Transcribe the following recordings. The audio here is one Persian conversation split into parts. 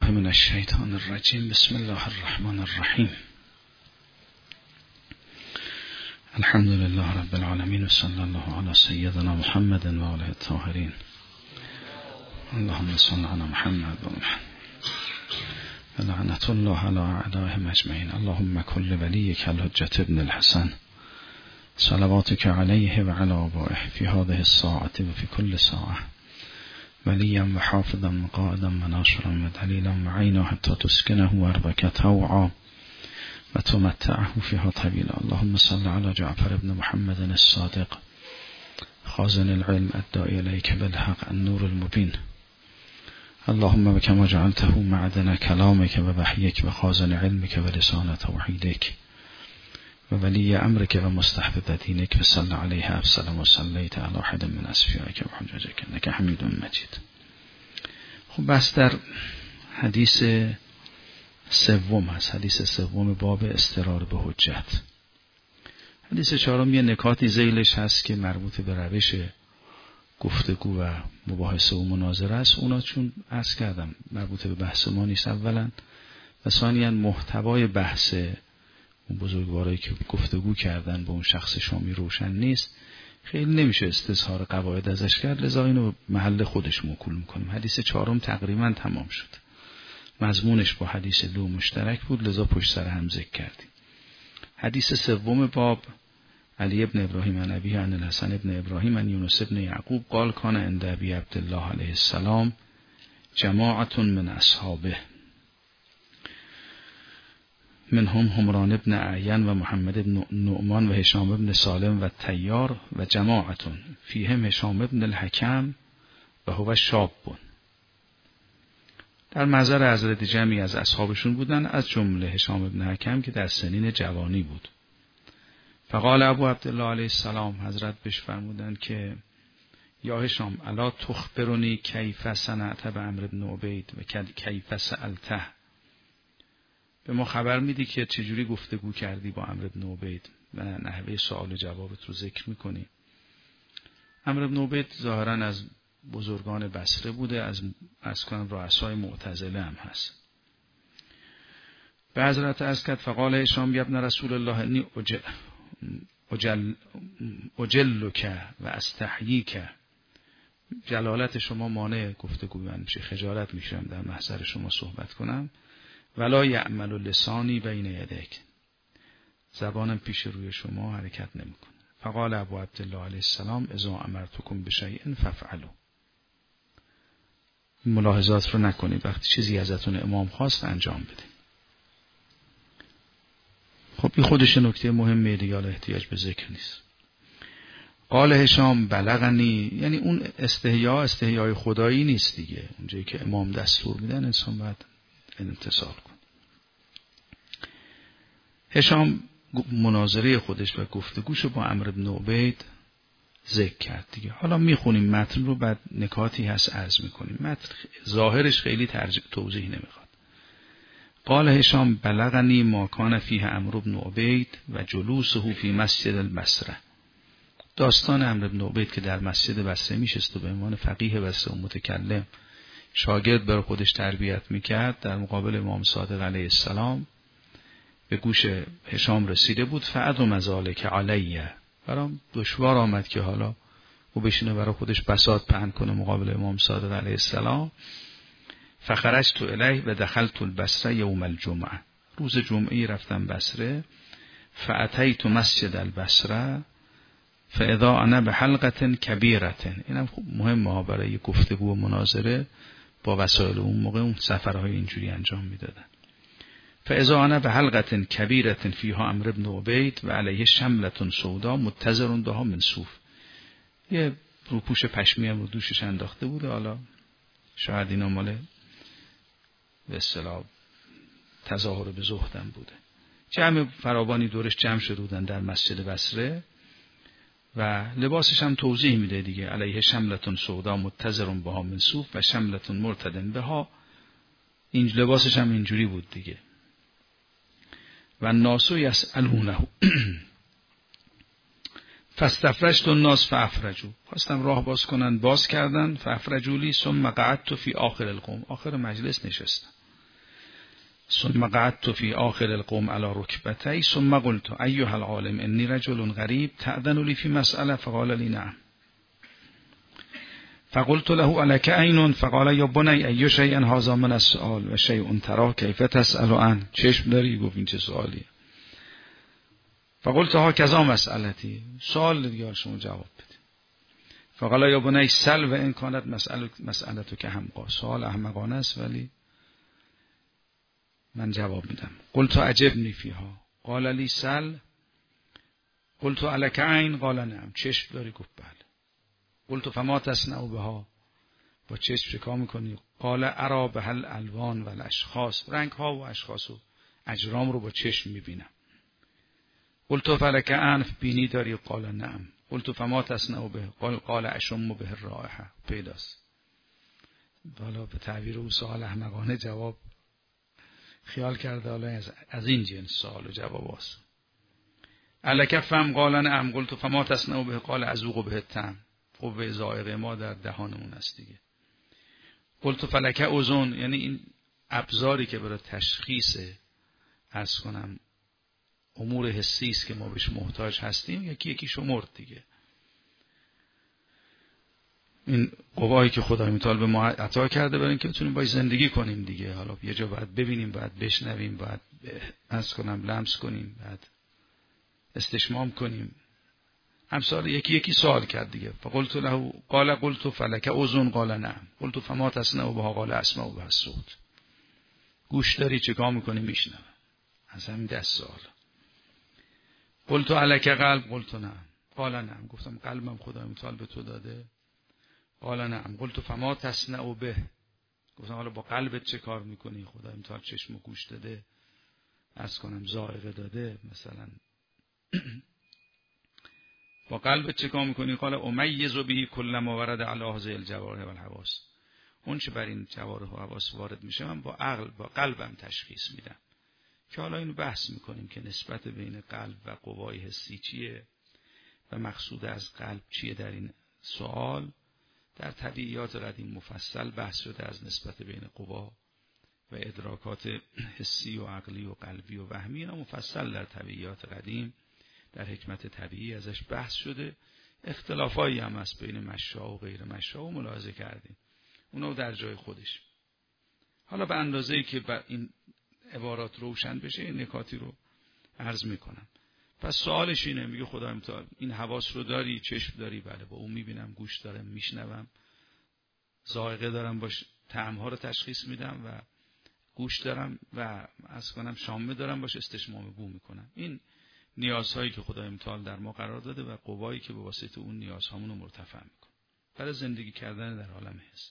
من الشیطان الرجیم. بسم الله الرحمن الرحیم. الحمد لله رب العالمین و صلی الله علی سیدنا محمد و آله الطاهرین. اللهم صل علی محمد و لعنت الله علی اعدائهم اجمعین. اللهم کل ولیک الحجة ابن الحسن صلواتک علیه و علی آبائه فی هذه الساعة و فی کل ساعة ولیا و حافظا و قائدا و ناصرا و دلیلا و عینا حتی تسکنه و ارضک طوعا و تمتعه فیها طویلا. اللهم صل علی جعفر ابن محمد الصادق خازن العلم الداعی الیک بالحق النور المبین. اللهم بكما جعلته معدن كلامك و وحيك و خازن علمك و لسان توحيدك و ولی امرك و مستحبب دینك و صل علیه افضل و صلیت علی احد من اصفیائك و حججك انك حمید مجید. خب بس در حدیث سوم هست، حدیث سوم باب استرار به حجت. حدیث چهارم یه نکاتی ذیلش هست که مربوط به روش گفتگو و مباحثه و مناظره است. اونا چون عرض کردم مربوط به بحث ما نیست اولا، و ثانیاً محتوای بحث اون بزرگوارایی که گفتگو کردن با اون شخص شامی روشن نیست، خیلی نمیشه استظهار قواعد ازش کرد، لذا اینو محل خودش موکول میکنیم. حدیث چهارم تقریبا تمام شد، مضمونش با حدیث دو مشترک بود، لذا پشت سر هم ذکر کردیم. حدیث سوم باب علی ابن ابراهیم عن ابیه عن الحسن ابن ابراهیم عن یونس ابن یعقوب قال کان عند ابی عبدالله علیه السلام جماعت من اصحابه منهم همران ابن اعین و محمد ابن نعمان و هشام ابن سالم و تیار و جماعت فیهم هشام ابن الحکم و هو شاب. در محضر حضرت جمعی از اصحابشون بودن، از جمله هشام ابن حکم که در سنین جوانی بود. فقال ابو عبدالله علیه السلام، حضرت بهش فرمودند که یا هشام الا تخبرنی کیف صنعت بعمرو بن عبید و کیف سألته، به ما خبر میدی که چجوری گفتگو کردی با عمرو بن عبید و نحوه سوال و جوابت رو ذکر میکنی. عمرو بن عبید ظاهرا از بزرگان بصره بوده، از کنم رؤسای معتزله هم هست. به حضرت عرض کرد فقال هشام ابن رسول الله انی اجلک و استحییک، جلالت شما مانع گفتگو من میشه، خجالت میشم در محضر شما صحبت کنم. ولا یعمل لسانی بین یدیک، زبانم پیش روی شما حرکت نمیکنه. فقال ابو عبدالله علیه السلام اذا امرتکم بشیء فافعلوا، ملاحظات رو نکنید، وقتی چیزی ازتون امام خواست انجام بدید. خب این خودش نکته مهمه دیگه، حالا احتیاج به ذکر نیست. قال هشام بلغنی، یعنی اون استحیای خدایی نیست دیگه، اونجایی که امام دستور میدن انسان باید امتثال کن. هشام مناظره خودش و گفتگوشو با عمرو بن عبید ذکر کرد دیگه. حالا میخونیم متن رو، بعد نکاتی هست عرض میکنیم. متن ظاهرش خیلی توضیح نمیخواد. قال هشام بلغنی ما کان فیه عمرو بن عبید و جلوسه فی مسجد البصره، داستان عمرو بن عبید که در مسجد بصره میشست و به عنوان فقیه بصره و متکلم شاگرد بر خودش تربیت میکرد، در مقابل امام صادق علیه السلام به گوش هشام رسیده بود. فعدم ذالک علیه، برام دشوار آمد که حالا او بشینه برای خودش بساط پهن کنه مقابل امام صادق علیه السلام. فخرجت الیه و دخلت البصره یوم الجمعه، روز جمعه رفتم بصره. فاتیت مسجد البصره فاذا انا بحلقه کبیره، اینم مهمه ها برای گفتگو و مناظره با وسایل اون موقع، اون سفرهای اینجوری انجام میدادن. فاذا انا بحلقه کبیره فیها عمرو بن عبید و علیه شمله سودا متزر بها من صوف، یه روپوش پشمی هم رو دوشش انداخته بوده. حالا شاید اینا مال به اصطلاح تظاهر به زهدم بوده. جمع فراوانی دورش جمع شده بودن در مسجد بصره و لباسش هم توضیح میده دیگه، علیه شملتون سودا متزرون بها من صوف و شملتون مرتدن بها، این لباسش هم اینجوری بود دیگه. و ناسو یسألونه فاستفرجت الناس فافرجوا، خواستم راه باز کنن، باز کردن. فافرجوا لی ثم قعدت فی آخر القوم، آخر مجلس نشستم. ثم قعدت في آخر القوم على ركبتي ثم قلت أيها العالم إني رجل غريب تأذن لي في مسألة؟ فقال لي نعم. فقلت له ألك عين؟ فقال يا بني أي شيء هذا من السؤال و شيء ترى کیف تسأل عنه؟ چشم داری؟ گفت این چه سوالیه؟ فقلت هكذا مسألتي، سوال دیگه شما جواب بده. فقال یا بنی سل و ان كانت مسألتو که حمقا، سوال احمقانه است ولی من جواب میدم. قلت عجبني فيها قال لي سل. قلت الک عین؟ قال نعم. چشم داری؟ گفت بله. قلت فما تصنع بها؟ با چشم چیکار میکنی؟ قال ارى بها الالوان و الاشخاص، رنگ ها و اشخاص و اجرام رو با چشم میبینم. قلت فلک انف؟ بینی داری؟ قال نعم. قلت فما تصنع به؟ قال اشم به الرائحه. پیداست. حالا به تعبیر او سوال احمقانه جواب خیال کرده حالا از این جنس سوال و جواب است. الک فم؟ قال نعم. قلت فما تصنع به؟ قال اذوق به الطعم. قوه ذائقه ما در دهانمون است دیگه. قلت فلک اذن؟ یعنی این ابزاری که برای تشخیص عرض کنم امور حسی است که ما بهش محتاج هستیم، یکی شمرد دیگه. این قوایی که خدای متعال به ما عطا کرده برای اینکه بتونیم باهاش زندگی کنیم دیگه. حالا یه جا باید ببینیم، باید بشنویم، باید عرض کنم لمس کنیم، باید استشمام کنیم. امثال یکی سوال کرد دیگه. فقلت له قال قلت فلک اذن؟ قال نعم. قلت فما تصنع بها؟ قال اسمع بها الصوت. گوش داری؟ چیکار میکنی؟ میشنوم. از همین دست سوال. قلت الک قلب؟ قلت نعم. قال نعم. گفتم قلبم خدای متعال به تو داده؟ قال نعم. قلت فما تصنع به؟ گفتم حالا با قلبت چه کار میکنی؟ خدای متعال چشم و گوش داده، عرض کنم ذائقه داده مثلا. با قلبت چه کار میکنی؟ قال امیز به کل ما ورد علی هذه الجوارح والحواس. اون چه بر این جوارح و حواس وارد میشه من با قلبم تشخیص میدم. که حالا اینو بحث میکنیم که نسبت بین قلب و قوای حسی چیه و مقصود از قلب چیه. در این سوال در طبیعیات قدیم مفصل بحث شده از نسبت بین قوا و ادراکات حسی و عقلی و قلبی و وهمی. اینا مفصل در طبیعیات قدیم در حکمت طبیعی ازش بحث شده. اختلافایی هم هست بین مشاء و غیر مشاء و ملاحظه کردیم، اونو در جای خودش. حالا به اندازه‌ای که این عبارات روشن بشه این نکاتی رو عرض میکنم. پس سوالش اینه، میگه خدای متعال این حواس رو داری؟ چشم داری؟ بله. با اون میبینم، گوش دارم، میشنوم، ذائقه دارم، باش طعم‌ها رو تشخیص میدم و گوش دارم و عرض کنم شامه دارم، باش استشمام بو میکنم. این نیازهایی که خدای متعال در ما قرار داده و قوایی که به واسطه اون نیازهامون رو مرتفع میکنه برای زندگی کردن در عالم حس.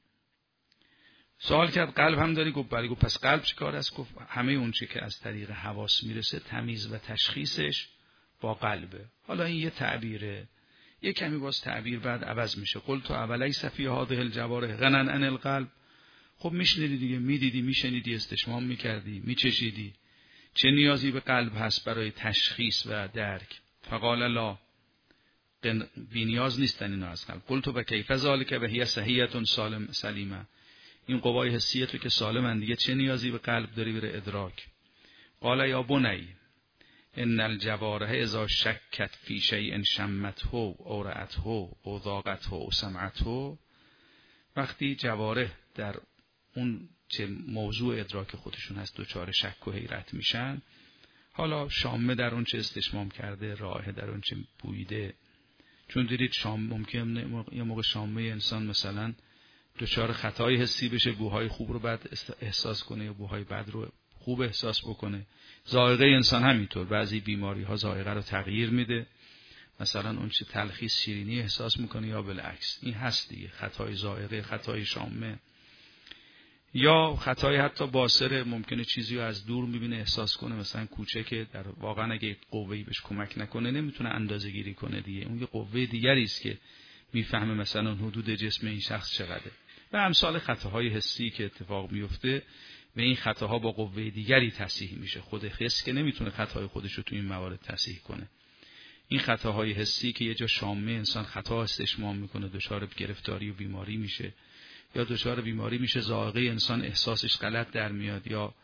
سوال کرد قلب هم داری؟ گفت بله. گفت پس قلب چه کار است؟ گفت همه اون چی که از طریق حواس میرسه تمیز و تشخیصش با قلبه. حالا این یه تعبیره، یه کمی باز تعبیر بعد عوض میشه. قلت اولیس فی هذه الجوارح غنى عن القلب؟ خب میشنیدی دیگه، میدیدی، میشنیدی، استشمام میکردی، میچشیدی، چه نیازی به قلب هست برای تشخیص و درک؟ فقال لا، بی نیاز نیستن اینا از قلب. قلت و کیف ذلک و هی صحیحه سلیمه؟ این قوای حسیه تو که سالمن دیگه چه نیازی به قلب داری برای ادراک؟ قال یا بنی ان الجوارح اذا شکت فی شیء شمته او رأته او ذاقته او سمعته، وقتی جوارح در اون چه موضوع ادراک خودشون هست دچار شک و حیرت میشن، حالا شامه در اون چه استشمام کرده، رائحه در اون چه بویده. چون دیدید شام ممکنه یه موقع شامه انسان مثلا دچار خطای حسی بشه، بوهای خوب رو بعد احساس کنه یا بوهای بد رو خوب احساس بکنه. ذائقه انسان همینطور، بعضی بیماری ها ذائقه رو تغییر میده، مثلا اون چه تلخیص شیرینی احساس میکنه یا بالعکس. این هست دیگه، خطای ذائقه، خطای شامه، یا خطای حتی باصره، ممکنه چیزی رو از دور میبینه احساس کنه، مثلا کوچکه، در واقعا اگه قوه‌ای بهش کمک نکنه نمیتونه اندازه‌گیری کنه دیگه. اون یه قوه دیگری است که میفهمه مثلا حدود جسم این شخص چقدره. و امثال خطاهای حسی که اتفاق میفته و این خطاها با قوه دیگری تصحیح میشه. خود حس که نمیتونه خطای خودش رو تو این موارد تصحیح کنه. این خطاهای حسی که یه جا شامه انسان خطا استشمام میکنه، دچار گرفتاری و بیماری میشه، یا دچار بیماری میشه ذائقه انسان احساسش غلط در میاد، یا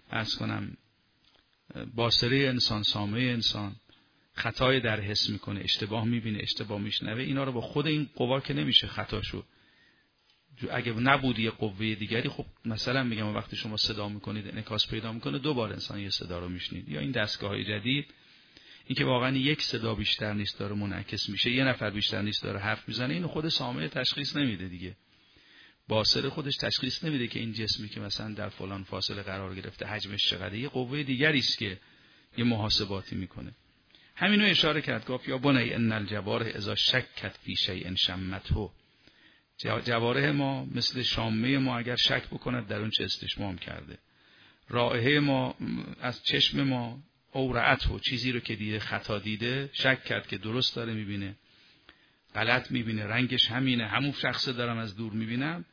عرض کنم باصره انسان، سامع انسان خطای در حس میکنه، اشتباه میبینه، اشتباه میشنوه، اینا رو با خود این قوا که نمیشه خطاشو. اگه نبود یه قوه دیگری، خب مثلا میگم وقتی شما صدا میکنید انعکاس پیدا میکنه، 2 بار انسان یه صدا رو میشنید. یا این دستگاه‌های جدید، این که واقعا یک صدا بیشتر نیست داره منعکس میشه، یه نفر بیشتر نیست داره حرف میزنه، اینو خود سامع تشخیص نمیده دیگه. باصره خودش تشخیص نمیده که این جسمی که مثلا در فلان فاصله قرار گرفته حجمش چقدره، یه قوه دیگری است که یه محاسباتی میکنه. همینو اشاره کرد، گفت یا بنی ان الجوارح اذا شکت فی شیء شمته. جوارح ما مثل شامه ما اگر شک بکند در اون چه استشمام کرده، رائحه ما از چشم ما اورعته، چیزی رو که دیده خطا دیده شک کرد که درست داره میبینه، غلط میبینه، رنگش همینه، همون شخصه دارم از دور میبینم.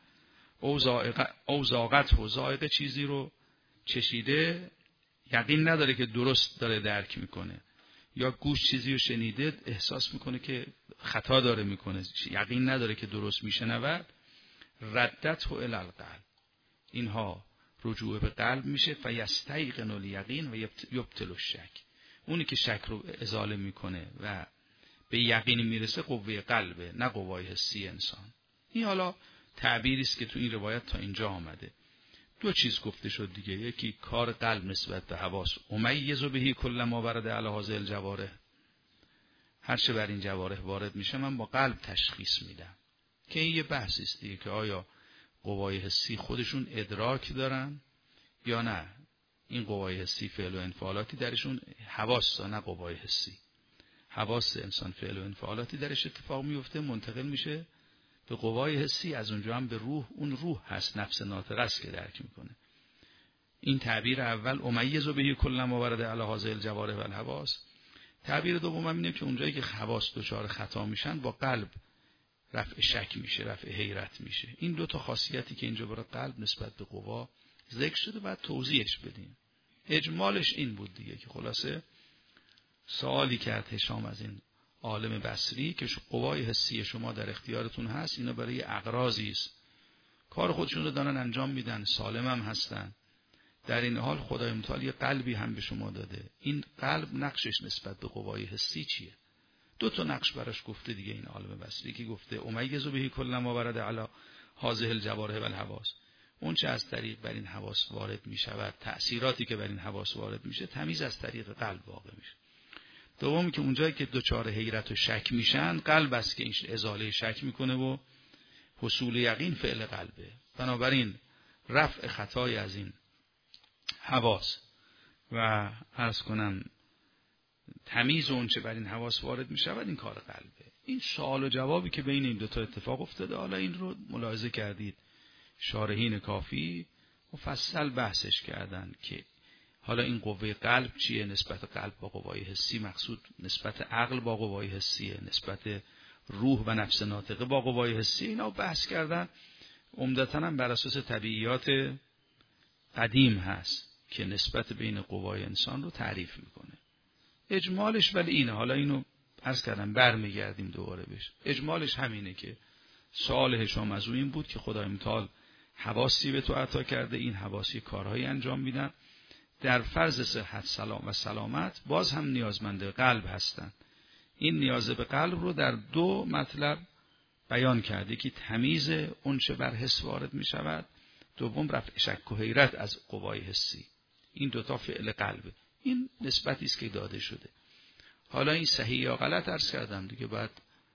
او زاغته، زائقه چیزی رو چشیده یقین نداره که درست داره درک میکنه، یا گوش چیزی رو شنیده احساس میکنه که خطا داره میکنه، یقین نداره که درست میشنود. ردته الی القلب، اینها رجوع به قلب میشه. فیستیقن الیقین و یبطل الشک، اونی که شک رو ازاله میکنه و به یقین میرسه قوه قلبه، نه قوای حسی انسان. این حالا تعبیری است که تو این روایت تا اینجا آمده. 2 چیز گفته شد دیگه، یکی کار قلب نسبت به حواس، امیز به کل ما ورد علی هذه الجوارح، هر چه بر این جوارح وارد میشه من با قلب تشخیص میدم، که این یه بحثی است دیگه که آیا قوای حسی خودشون ادراک دارن یا نه. این قوای حسی فعل و انفعالاتی درشون حواس، نه قوای حسی. حواس انسان فعل و انفعالاتی درش اتفاق میفته، منتقل میشه به قوای حسی، از اونجا هم به روح. اون روح هست، نفس ناطقه است که درک میکنه. این تعبیر اول امیز به کل ما ورد علی هذه الجوارح و الحواس. تعبیر دوم اینه که اونجایی که حواس دچار خطا میشن با قلب رفع شک میشه، رفع حیرت میشه. این 2 تا خاصیتی که اینجا برای قلب نسبت به قوا ذکر شده بعد توضیحش بدیم. اجمالش این بود دیگه که خلاصه سوالی کرد هشام از این عالم بصری که قوای حسی شما در اختیارتون هست، اینا برای اغراضی است، کار خودشون رو دارن انجام میدن، سالم هم هستن. در این حال خدای متعال یه قلبی هم به شما داده. این قلب نقشش نسبت به قوای حسی چیه؟ 2 تا نقش براش گفته دیگه این عالم بصری که گفته امیز به کل ما ورد علی هذه الجوارح و الحواس. اون چه از طریق بر این حواس وارد میشود، تأثیراتی که بر این حواس وارد میشه، تمیز از طریق قلب واقع میشه. دومی که اونجایی که دچار حیرت و شک میشن، قلب است که این ازاله شک میکنه و حصول یقین فعل قلبه. بنابراین رفع خطای از این حواس و عرض کنم تمیز اون چه بر این حواس وارد میشود، این کار قلبه. این سوال و جوابی که بین این 2 تا اتفاق افتاده، حالا این رو ملاحظه کردید شارحین کافی مفصل بحثش کردن که حالا این قوه قلب چیه، نسبت قلب با قوای حسی، مقصود نسبت عقل با قوای حسیه، نسبت روح و نفس ناطقه با قوای حسی، اینا بحث کردن. عمدتاً هم بر اساس طبیعیات قدیم هست که نسبت بین قوای انسان رو تعریف میکنه. اجمالش ولی اینه، حالا اینو عرض کردم برمیگردیم دوباره بهش. اجمالش همینه که سوال هشام از این بود که خدای متعال حواسی به تو عطا کرده، این حواسی کارهایی انجام میدن، در فرض صحت سلام و سلامت باز هم نیازمند قلب هستن. این نیاز به قلب رو در 2 مطلب بیان کرده که تمیز اون چه بر حس وارد می شود، دوم رفع شک و حیرت از قوای حسی. این 2 تا فعل قلبه. این نسبتی است که داده شده. حالا این صحیح یا غلط عرض کردم دیگه، بعد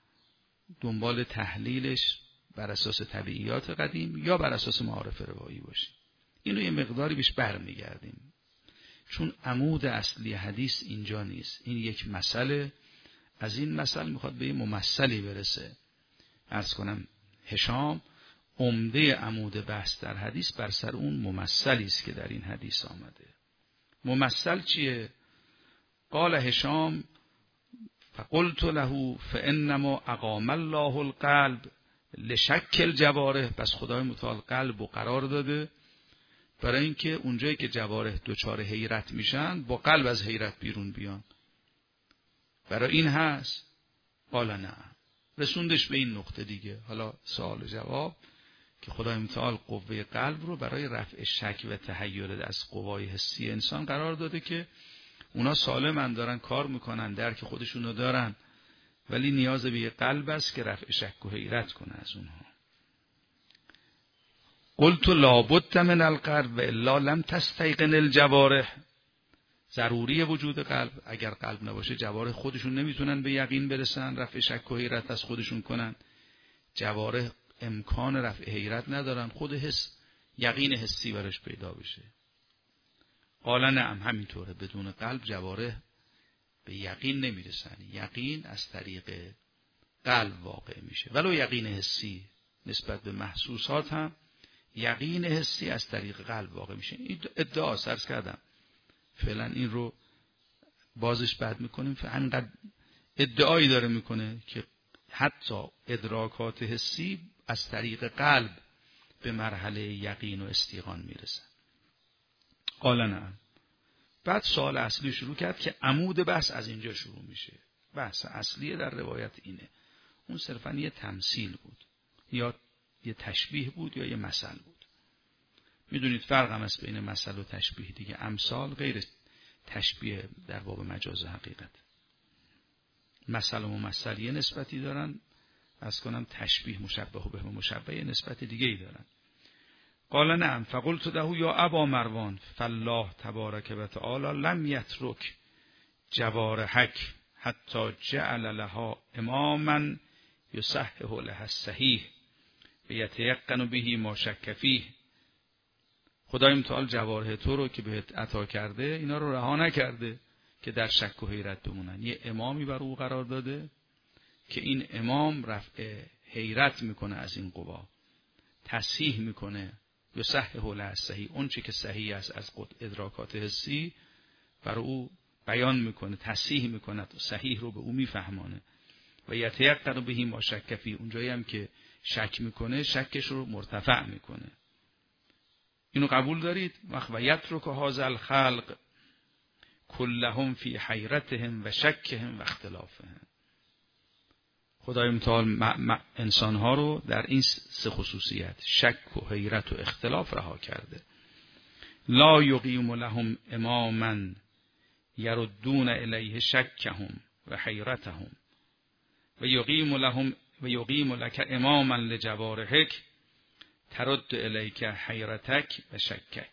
دنبال تحلیلش بر اساس طبیعیات قدیم یا بر اساس معارف روایی باشه. اینو یه مقداری بهش برمیگردیم، چون عمود اصلی حدیث اینجا نیست. این یک مسئله، از این مسئله میخواد به یه ممثلی برسه. عرض کنم هشام عمده عمود بحث در حدیث بر سر اون ممثلی است که در این حدیث آمده. ممثل چیه؟ قال هشام فقلت له فانما اقام الله القلب لشک الجوارح. پس خدای متعال قلب و قرار داده برای اینکه اونجایی که جوارح دچار حیرت میشن با قلب از حیرت بیرون بیان. برای این هست. قال نه. رسوندش به این نقطه دیگه. حالا سوال و جواب که خدای متعال قوه قلب رو برای رفع شک و تحیر از قوای حسی انسان قرار داده که اونا سالمن، دارن کار میکنن، درک خودشونو دارن، ولی نیاز به یه قلب است که رفع شک و حیرت کنه از اونها. قلت لابد من القلب و الا لم تستيقن الجوارح. ضروری وجود قلب، اگر قلب نباشه جوارح خودشون نمیتونن به یقین برسن، رفع شک و حیرت از خودشون کنن. جوارح امکان رفع حیرت ندارن، خود حس یقین حسی برش پیدا بشه. قال نعم، همینطوره، بدون قلب جوارح به یقین نمیرسن. یقین از طریق قلب واقع میشه، ولو یقین حسی نسبت به محسوسات هم یقین حسی از طریق قلب واقع میشه. این ادعا عرض کردم، فعلا این رو بازش بعد میکنیم. انقدر ادعایی داره میکنه که حتی ادراکات حسی از طریق قلب به مرحله یقین و استیقان میرسن. قال نعم. بعد سوال اصلی شروع کرد که عمود بحث از اینجا شروع میشه. بحث اصلی در روایت اینه. اون صرفا یه تمثیل بود، یا یه تشبیه بود، یا یه مثل بود. میدونید فرق هم هست بین مثل و تشبیه دیگه. امثال غیر تشبیه در باب مجاز حقیقت. مثل و ممثل یه نسبتی دارن، از کنم تشبیه مشبه به مشبه یه نسبت دیگه ای دارن. قال نعم فقلت له یا ابا مروان فالله تبارک و تعالی لم یترک جوارحک حتی جعل لها اماما یصحح لها الصحیح بیتیقن به ما شک فیه. خدای متعال جوارح تو رو که بهت عطا کرده اینا رو رها نکرده که در شک و حیرت بمونن. یه امامی بر او قرار داده که این امام رفع حیرت میکنه از این قوا، تصحیح میکنه، یصحح لها الصحیح، اون چی که صحیح است از ادراکات حسی بر او بیان میکنه، تصحیح میکنه، صحیح رو به او میفهمانه. و یتیقن به ما شک فیه، اونجایی هم که شک میکنه شکش رو مرتفع میکنه. اینو قبول دارید؟ و یترک هذا الخلق کلهم فی حیرتهم و شکهم و اختلافهم. خدای متعال انسانها رو در این سه خصوصیت، شک و حیرت و اختلاف رها کرده. لا یقیم لهم اماما یردون الیه شکهم و حیرتهم و یقیم لک اماما لجوارحک ترد الیک حیرتک و شکک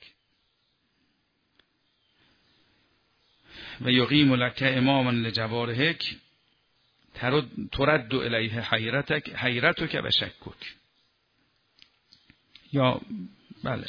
و یقیم لک اماما لجوارحک ترد الیه حیرتک و شکک. یا بله.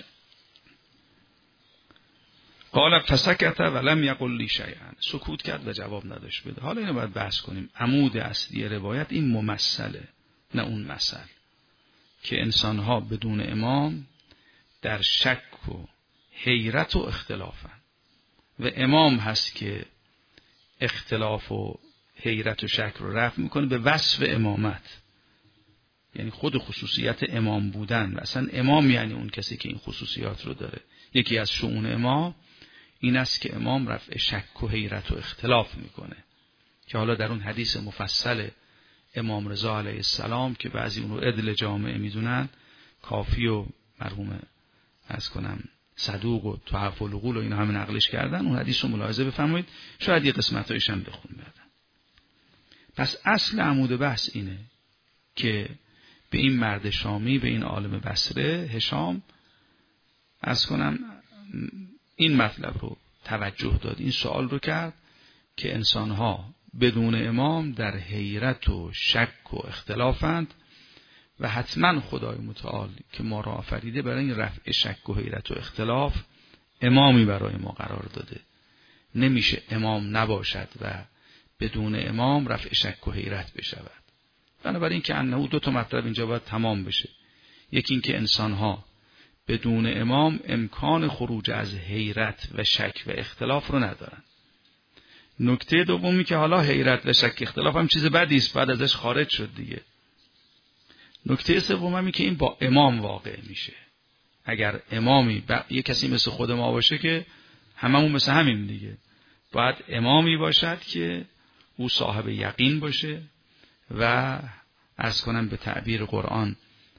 قال فسکت ولم یقل لی شیئا، سکوت کرد و جواب نداشت بده. حالا اینو باید بحث کنیم. عمود اصلی روایت این ممثله، نه اون مثل، که انسانها بدون امام در شک و حیرت و اختلافن و امام هست که اختلاف و حیرت و شک رو رفع میکنه به وصف امامت، یعنی خود خصوصیت امام بودن. و اصلا امام یعنی اون کسی که این خصوصیات رو داره. یکی از شؤون امام این است که امام رفع شک و حیرت و اختلاف میکنه، که حالا در اون حدیث مفصل امام رضا علیه السلام که بعضی اون رو عدل جامعه میدونن، کافی و مرحوم از کنم صدوق و تحف العقول و اینا همه نقلش کردن. اون حدیث رو ملاحظه بفرمایید، شاید یه قسمتایش هم بخون بعدن. پس اصل عمود بحث اینه که به این مرد شامی، به این عالم بصره هشام از کنم این مطلب رو توجه داد، این سوال رو کرد که انسانها بدون امام در حیرت و شک و اختلافند و حتما خدای متعال که ما را آفریده برای این رفع شک و حیرت و اختلاف امامی برای ما قرار داده. نمیشه امام نباشد و بدون امام رفع شک و حیرت بشود. بنابراین که انه دو تا مطلب اینجا باید تمام بشه. یکی این که انسانها بدون امام امکان خروج از حیرت و شک و اختلاف رو ندارن. نکته دومی که حالا حیرت و شک اختلاف هم چیز بدی است، بعد ازش خارج شد دیگه. نکته سوم هم که این با امام واقع میشه. اگر امامی یه کسی مثل خود ما باشه که هممون مثل همین دیگه، باید امامی باشد که او صاحب یقین باشه و از کنم به تعبیر قرآن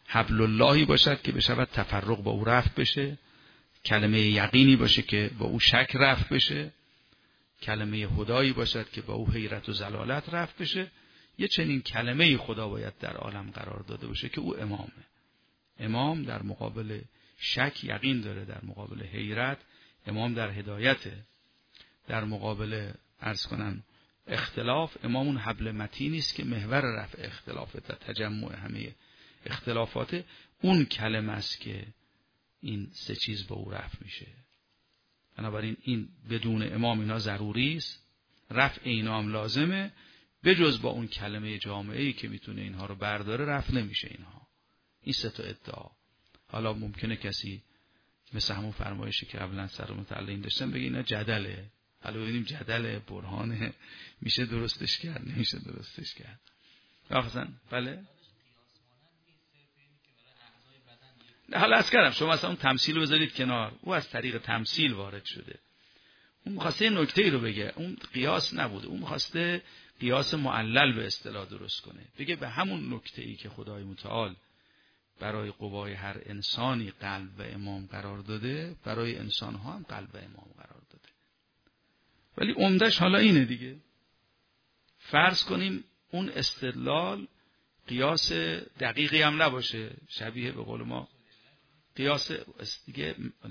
حبل اللهی باشد که بشود تفرق با او رفع بشه، کلمه یقینی باشه که با او شک رفع بشه، کلمه هدایی باشد که با او حیرت و ضلالت رفع بشه. یه چنین کلمه خدا باید در عالم قرار داده باشه که او امامه. امام در مقابل شک یقین داره، در مقابل حیرت امام در هدایته، در مقابل عرض کنم اختلاف امام اون حبل متینی است که محور رفع اختلافه، در تجمع همه اختلافات اون کلمه است که این سه چیز به او رفع میشه. بنابراین این بدون امام اینا ضروری است، رفع اینا هم لازمه، بجز با اون کلمه جامعه‌ای که میتونه اینها رو برداره رفع نمیشه اینها. این سه تا ادعا. حالا ممکنه کسی مثل همون فرمایشی که قبلا سر متعلقین داشتن بگه اینا جدله، حالا ببینیم جدله برهانه، میشه درستش کرد نمیشه درستش کرد. واقعا بله. حالا از کردم شما اصلا اون تمثیل رو بذارید کنار، او از طریق تمثیل وارد شده. اون می‌خواسته نکته‌ای رو بگه، اون قیاس نبوده، اون می‌خواسته قیاس معلل به اصطلاح درست کنه، بگه به همون نکته‌ای که خدای متعال برای قوای هر انسانی قلب و امام قرار داده، برای انسان‌ها هم قلب و امام قرار داده. ولی عمده‌اش حالا اینه دیگه. فرض کنیم اون استدلال قیاس دقیقی هم نباشه، شبیه به قول ما قیاس دیگه،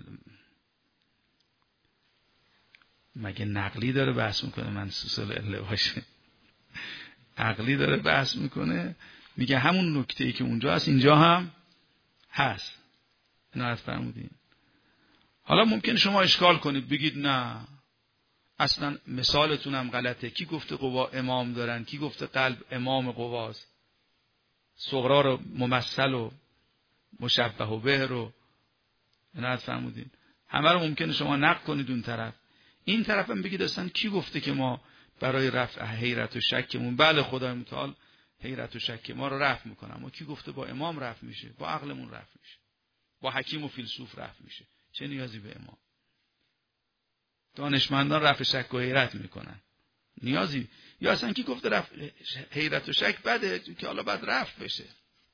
مگه نقلی داره بحث میکنه منصوص العله باشه؟ عقلی داره بحث میکنه، میگه همون نکته‌ای که اونجا هست اینجا هم هست. عنایت فرمودین. حالا ممکن شما اشکال کنید بگید نه اصلا مثالتون هم غلطه، کی گفته قوا امام دارن، کی گفته قلب امام قواست، صغرا رو ممثل و مشبه و به رو. عنایت فرمودین. همه رو ممکنه شما نقد کنید اون طرف، این طرف هم بگید اصلا کی گفته که ما برای رفع حیرت و شکمون، بله خدای متعال حیرت و شک ما رو رفع میکنه، اما کی گفته با امام رفع میشه؟ با عقلمون رفع میشه، با حکیم و فیلسوف رفع میشه، چه نیازی به امام؟ دانشمندان رفع شک و حیرت میکنن، نیازی، یا اصلا کی گفته رفع حیرت و شک بده که حالا بعد رفع بشه؟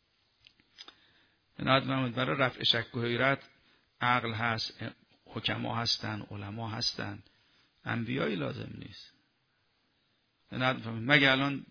برای رفع شک و حیرت عقل هست، حکما هستن، علما هستن، انبیایی لازم نیست. مگه الان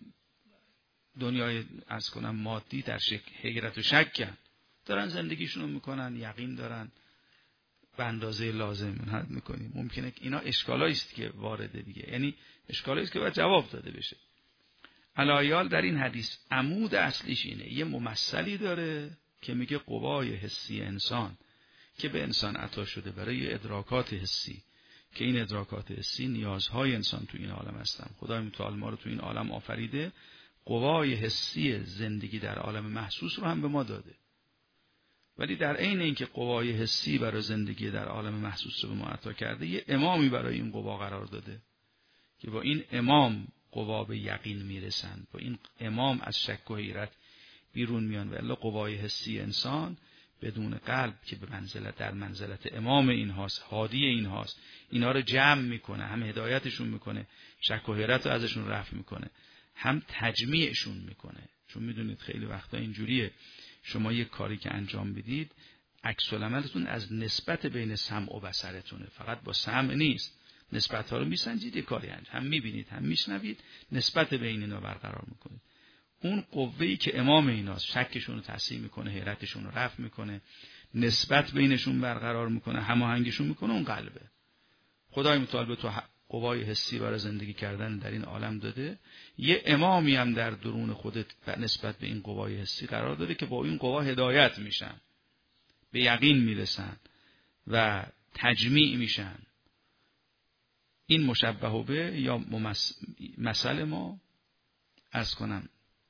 دنیای عرض کنم مادی در حیرت و شک دارن زندگیشونو میکنن، یقین دارن، به اندازه لازم حد میکنیم. ممکنه اینا اشکالایی است که وارده دیگه، یعنی اشکالایی است که باید جواب داده بشه. علایال در این حدیث عمود اصلیش اینه، یه ممثلی داره که میگه قوای حسی انسان که به انسان عطا شده برای ادراکات حسی، که این ادراکات حسی نیازهای انسان تو این عالم هستن. خدای متعال ما رو تو این عالم آفریده، قوای حسی زندگی در عالم محسوس رو هم به ما داده، ولی در عین اینکه قوای حسی برای زندگی در عالم محسوس رو به ما عطا کرده، یه امامی برای این قوا قرار داده که با این امام قوا به یقین میرسن، با این امام از شک و حیرت بیرون میان. و الا قوای حسی انسان بدون قلب که به منزلت در منزلت امام اینهاست، هادی اینهاست، اینا رو جمع میکنه، هم هدایتشون میکنه، شک و حیرت رو ازشون رفع میکنه، هم تجمیعشون میکنه. چون میدونید خیلی وقتا اینجوریه، شما یک کاری که انجام بدید عکس العملتون از نسبت بین سمع و بصرتونه، فقط با سمع نیست، نسبت ها رو میسنجید، یک کاری انجام هم میبینید هم میشنوید، نسبت بین اینا برقرار میکنید. اون قوه‌ای که امام ایناست شکشون رو تصحیح میکنه، حیرتشون رو رفع میکنه، نسبت بینشون برقرار میکنه، هماهنگشون میکنه، اون قلبه. خدای متعال به تو قوای حسی برای زندگی کردن در این عالم داده، یه امامی هم در درون خودت نسبت به این قوای حسی قرار داده که با این قوا هدایت میشن، به یقین میرسن و تجمیع میشن. این مشبه به یا مثل ما عرض کنم،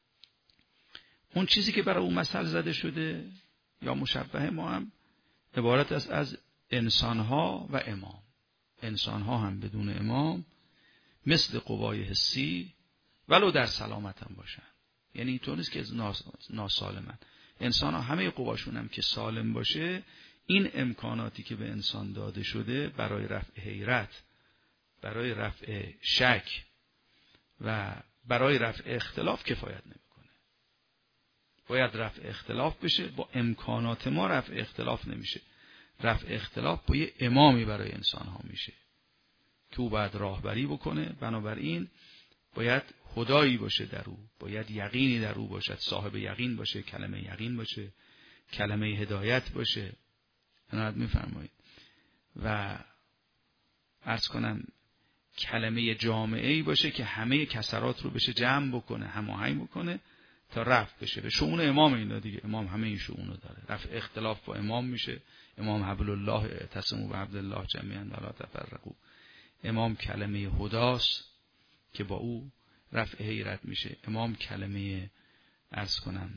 اون چیزی که برای اون مثل زده شده یا مشبه ما هم عبارت است از انسانها و امام. انسانها هم بدون امام مثل قوای حسی ولو در سلامت هم باشن، یعنی اینطور نیست که ناسالمن. انسان ها همه قواشون هم که سالم باشه، این امکاناتی که به انسان داده شده برای رفع حیرت، برای رفع شک و برای رفع اختلاف کفایت نمیکنه. باید رفع اختلاف بشه. با امکانات ما رفع اختلاف نمیشه. رفع اختلاف با یه امامی برای انسان ها میشه که او باید راهبری بکنه. بنابراین باید هدایی باشه در او، باید یقینی در او باشد، صاحب یقین باشه، کلمه یقین باشه، کلمه هدایت باشه. عنایت می‌فرمایید. و عرض کنم کلمه جامعه‌ای باشه که همه کسرات رو بشه جمع بکنه، هماهنگ بکنه تا رفع بشه. به شؤون امام اینا دیگه. امام همه این شؤون رو داره. رفع اختلاف با امام میشه. امام حبل الله اعتصموا بعبد الله جمیعا ولا تفرقوا. امام کلمه هداست که با او رفع حیرت میشه. امام کلمه عرض کنم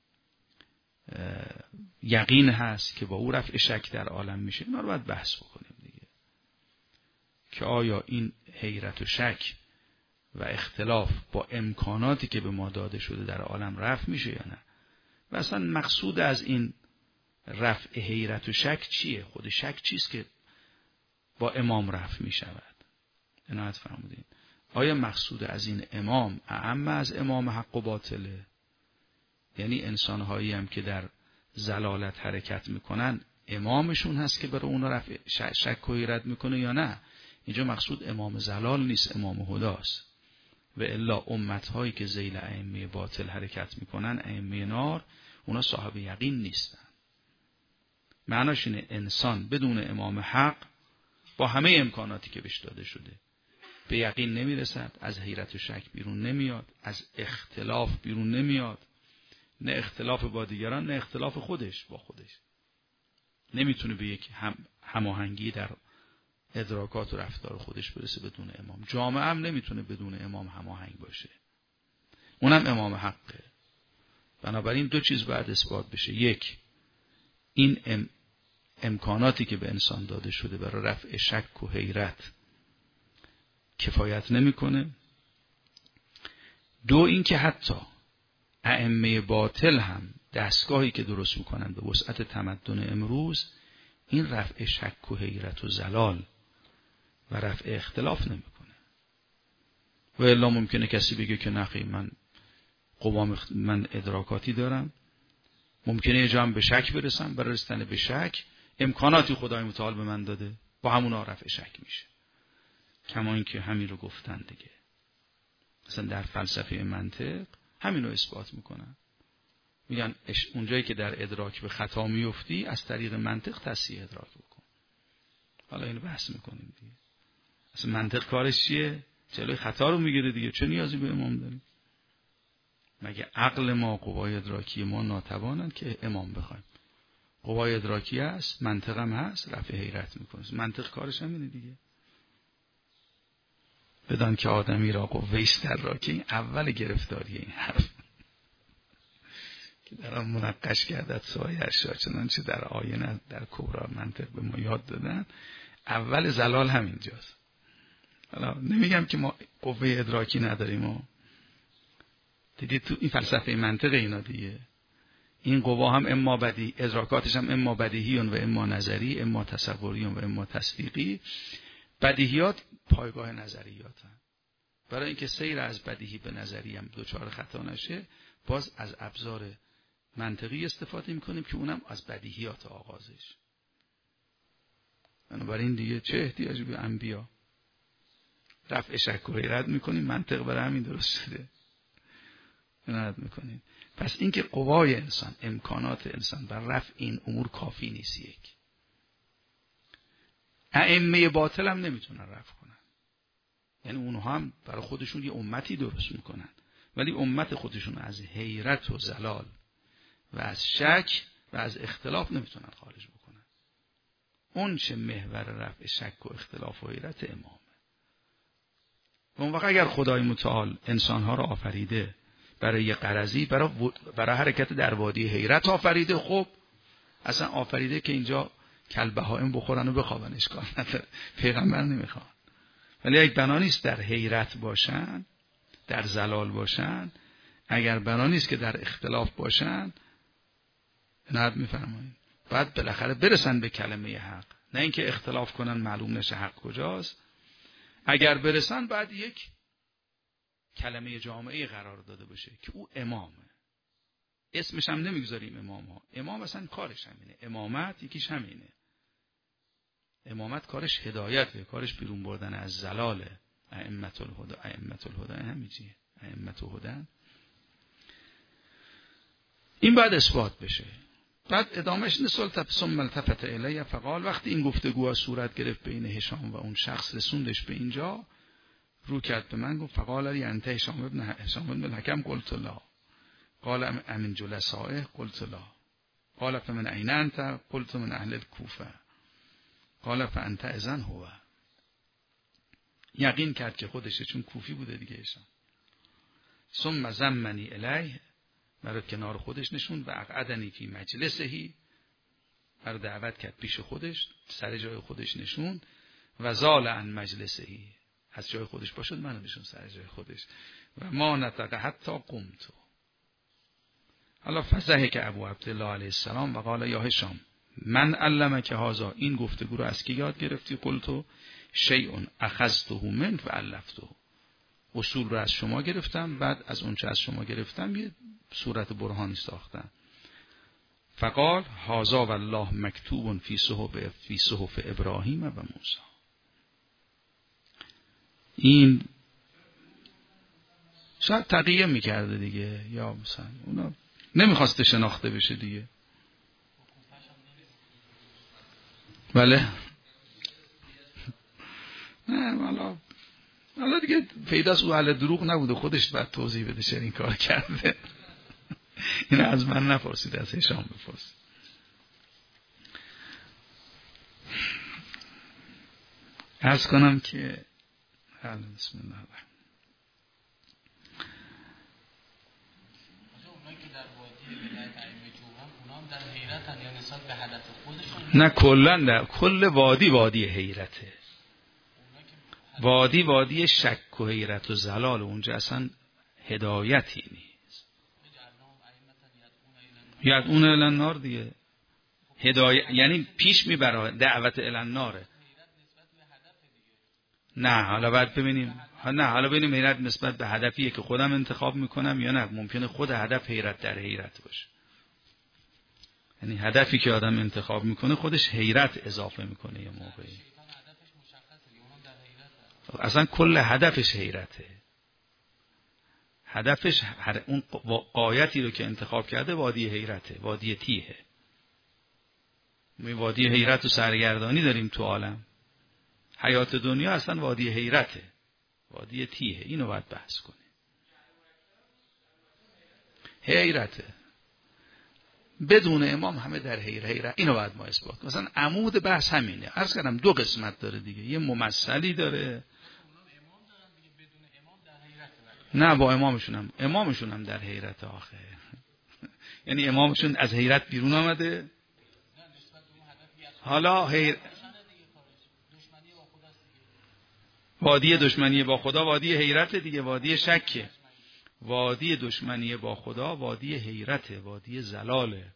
یقین هست که با او رفع شک در عالم میشه. اینا رو باید بحث بکنیم دیگه که آیا این حیرت و شک و اختلاف با امکاناتی که به ما داده شده در عالم رفع میشه یا نه. و اصلا مقصود از این رفع حیرت و شک چیه؟ خود شک چیست که با امام رفع میشود؟ عنایت فرمودین. آیا مقصود از این امام اعم از امام حق و باطله؟ یعنی انسانهایی هم که در ضلالت حرکت میکنن امامشون هست که برای اونا رفع شک و حیرت میکنه یا نه؟ اینجا مقصود امام ضلال نیست، امام هداست. و الا امتهایی که ذیل ائمه باطل حرکت میکنن، ائمه نار، اونا صاحب یقین نیستن. معناش اینه انسان بدون امام حق با همه امکاناتی که بهش داده شده به یقین نمیرسد، از حیرت و شک بیرون نمیاد، از اختلاف بیرون نمیاد، نه اختلاف با دیگران نه اختلاف خودش با خودش. نمیتونه به یک هماهنگی در ادراکات و رفتار خودش برسه بدون امام. جامعه هم نمیتونه بدون امام هماهنگ باشه، اونم امام حقه. بنابراین دو چیز باید اثبات بشه. یک، این امکاناتی که به انسان داده شده برای رفع شک و حیرت کفایت نمیکنه. دو، این که حتی ائمه باطل هم دستگاهی که درست میکنن به وسعت تمدن امروز این رفع شک و حیرت و زلال و رفع اختلاف نمیکنه. و الا ممکنه کسی بگه که نخی من ادراکاتی دارم، ممکنه یه جا هم به شک برسم، برای رسیدن به شک امکاناتی خدای متعال به من داده، با همون رفع شک میشه. کما اینکه همین رو گفتن دیگه، مثلا در فلسفه منطق همین رو اثبات میکنن. میگن اونجایی که در ادراک به خطا میفتی از طریق منطق تصحیح ادراک بکن. حالا اینو بحث میکنیم دیگه. اصلا منطق کارش چیه؟ جلوی خطا رو میگیره دیگه. چه نیازی به امام داریم؟ مگه عقل ما، قوای ادراکی ما ناتوانند که امام بخوایم؟ قوای ادراکی هست، منطق هم هست، رفع حیرت میکنه. منطق کارش همینه دیگه. بدان که آدمی را قویست در را، که این اول گرفتاری این حرف که در آن منقش گردد سایه اشیا، چنانچه در آینه در کبرا منطق به ما یاد دادن. اول زلال همینجاست. حالا نمیگم که ما قوه ادراکی نداریم، دیگه تو این فلسفه منطق اینا دیگه. این قوا هم اما بدی، ادراکاتش هم اما بدیهیون و اما نظری، اما تصوریون و اما تصدیقی. بدیهیات پایگاه نظریات هم. برای اینکه سیر از بدیهی به نظری هم دوچار خطا نشه، باز از ابزار منطقی استفاده میکنیم که اونم از بدیهیات آغازش. بنابراین دیگه چه احتیاجی به انبیا؟ رفع شک و حیرت میکنیم، منطق برای همین درست شده. عنایت میکنیم. پس اینکه قوای انسان، امکانات انسان بر رفع این امور کافی نیست. یک، ائمه باطل هم نمیتونن رفع کنن. یعنی اونها هم برای خودشون یه امتی درست میکنن، ولی امت خودشون از حیرت و زلال و از شک و از اختلاف نمیتونن خارج بکنن. اون چه محور رفع شک و اختلاف و حیرت امامه. و اون وقت اگر خدای متعال انسانها را آفریده برای یه غرضی، برای حرکت در وادی حیرت آفریده، خب اصلا آفریده که اینجا کلبهائم بخورن و بخوابن، اشکال نداره، پیغمبر نمیخوان. ولی اگه بنا نیست در حیرت باشن، در زلال باشن، اگر بنا نیست که در اختلاف باشن، عنایت میفرمایید بعد بالاخره برسن به کلمه حق، نه اینکه اختلاف کنن معلوم نشه حق کجاست. اگر برسن بعد یک کلمه جامعه قرار داده باشه که او امامه. اسمش هم نمیگذاریم امام ها. امام اصلا کارش همینه. امامت یکیش همینه. امامت کارش هدایته، کارش بیرون بردن از زلاله. ائمة الهدى همینجیه. ائمة الهدى. این بعد اثبات بشه. بعد ادامهش نسل ثم التفت الیه فقال، وقتی این گفتگوها صورت گرفت بین هشام و اون شخص، رسوندش به اینجا، رو کرد به من، گفت فقال لی انت هشام ابن الحکم؟ قلت لا. قال امن جلسائه؟ قلت لا. قال فمن این انت؟ قلت من اهل الکوفه. قال فانت اذن هو. یقین کرد که خودشه، چون کوفی بوده دیگه هشام. ثم زمنی الیه، مرا کنار خودش نشوند و اقعدنی فی مجلسهی، مرا دعوت کرد پیش خودش، سر جای خودش نشوند. و زال عن مجلسهی، از جای خودش باشد منو نشون سر جای خودش. و ما نطق حتی قمت. حالا فضحک ابو عبدالله علیه السلام و قال یا هشام من علمک هذا، این گفتگو رو از کی یاد گرفتی؟ قلت شیء اخذته منه فالفته، اصول رو از شما گرفتم، بعد از اون چه از شما گرفتم یه صورت برهانی ساختم. فقال هذا والله مکتوب فی صحف ابراهیم و موسی. این شاید تقیه میکرده دیگه، یا مثلا اونا نمیخواسته شناخته بشه دیگه. بله نه حالا دیگه پیداست او اهل دروغ نبوده، خودش باید توضیح بده چرا این کار کرده. این از من نپرسید، از هشام بپرسید. عرض کنم که بسم الله الرحمن. نه کلن کل وادی حیرته. وادی شک و حیرت و زلال، اونجا اصلا هدایتی نیست. یدعون الی النار دیگه، هدایت یعنی پیش میبره دعوت الی الناره. نه حالا بعد ببینیم، حالا ببینیم حیرت نسبت به هدفیه که خودم انتخاب میکنم یا نه. ممکنه خود هدف حیرت در حیرت باشه. یعنی هدفی که آدم انتخاب میکنه خودش حیرت اضافه میکنه یه موقعی. اصلا کل هدفش حیرته. هدفش اون غایتی رو که انتخاب کرده وادی حیرته، وادی تیهه. ما وادی حیرت و سرگردانی داریم تو عالم. حیات دنیا اصلا وادی حیرته، وادی تیهه. اینو باید بحث کنیم. حیرته بدون امام همه در حیرت. اینو باید ما اثبات کنیم. مثلا عمود بحث همینه. عرض کردم دو قسمت داره دیگه، یه ممثلی داره. نه با امامشون هم در حیرت آخه. یعنی امامشون از حیرت بیرون آمده. حالا وادی دشمنی با خدا وادی حیرت دیگه، وادی شکه. وادی دشمنی با خدا وادی حیرته، وادی زلاله.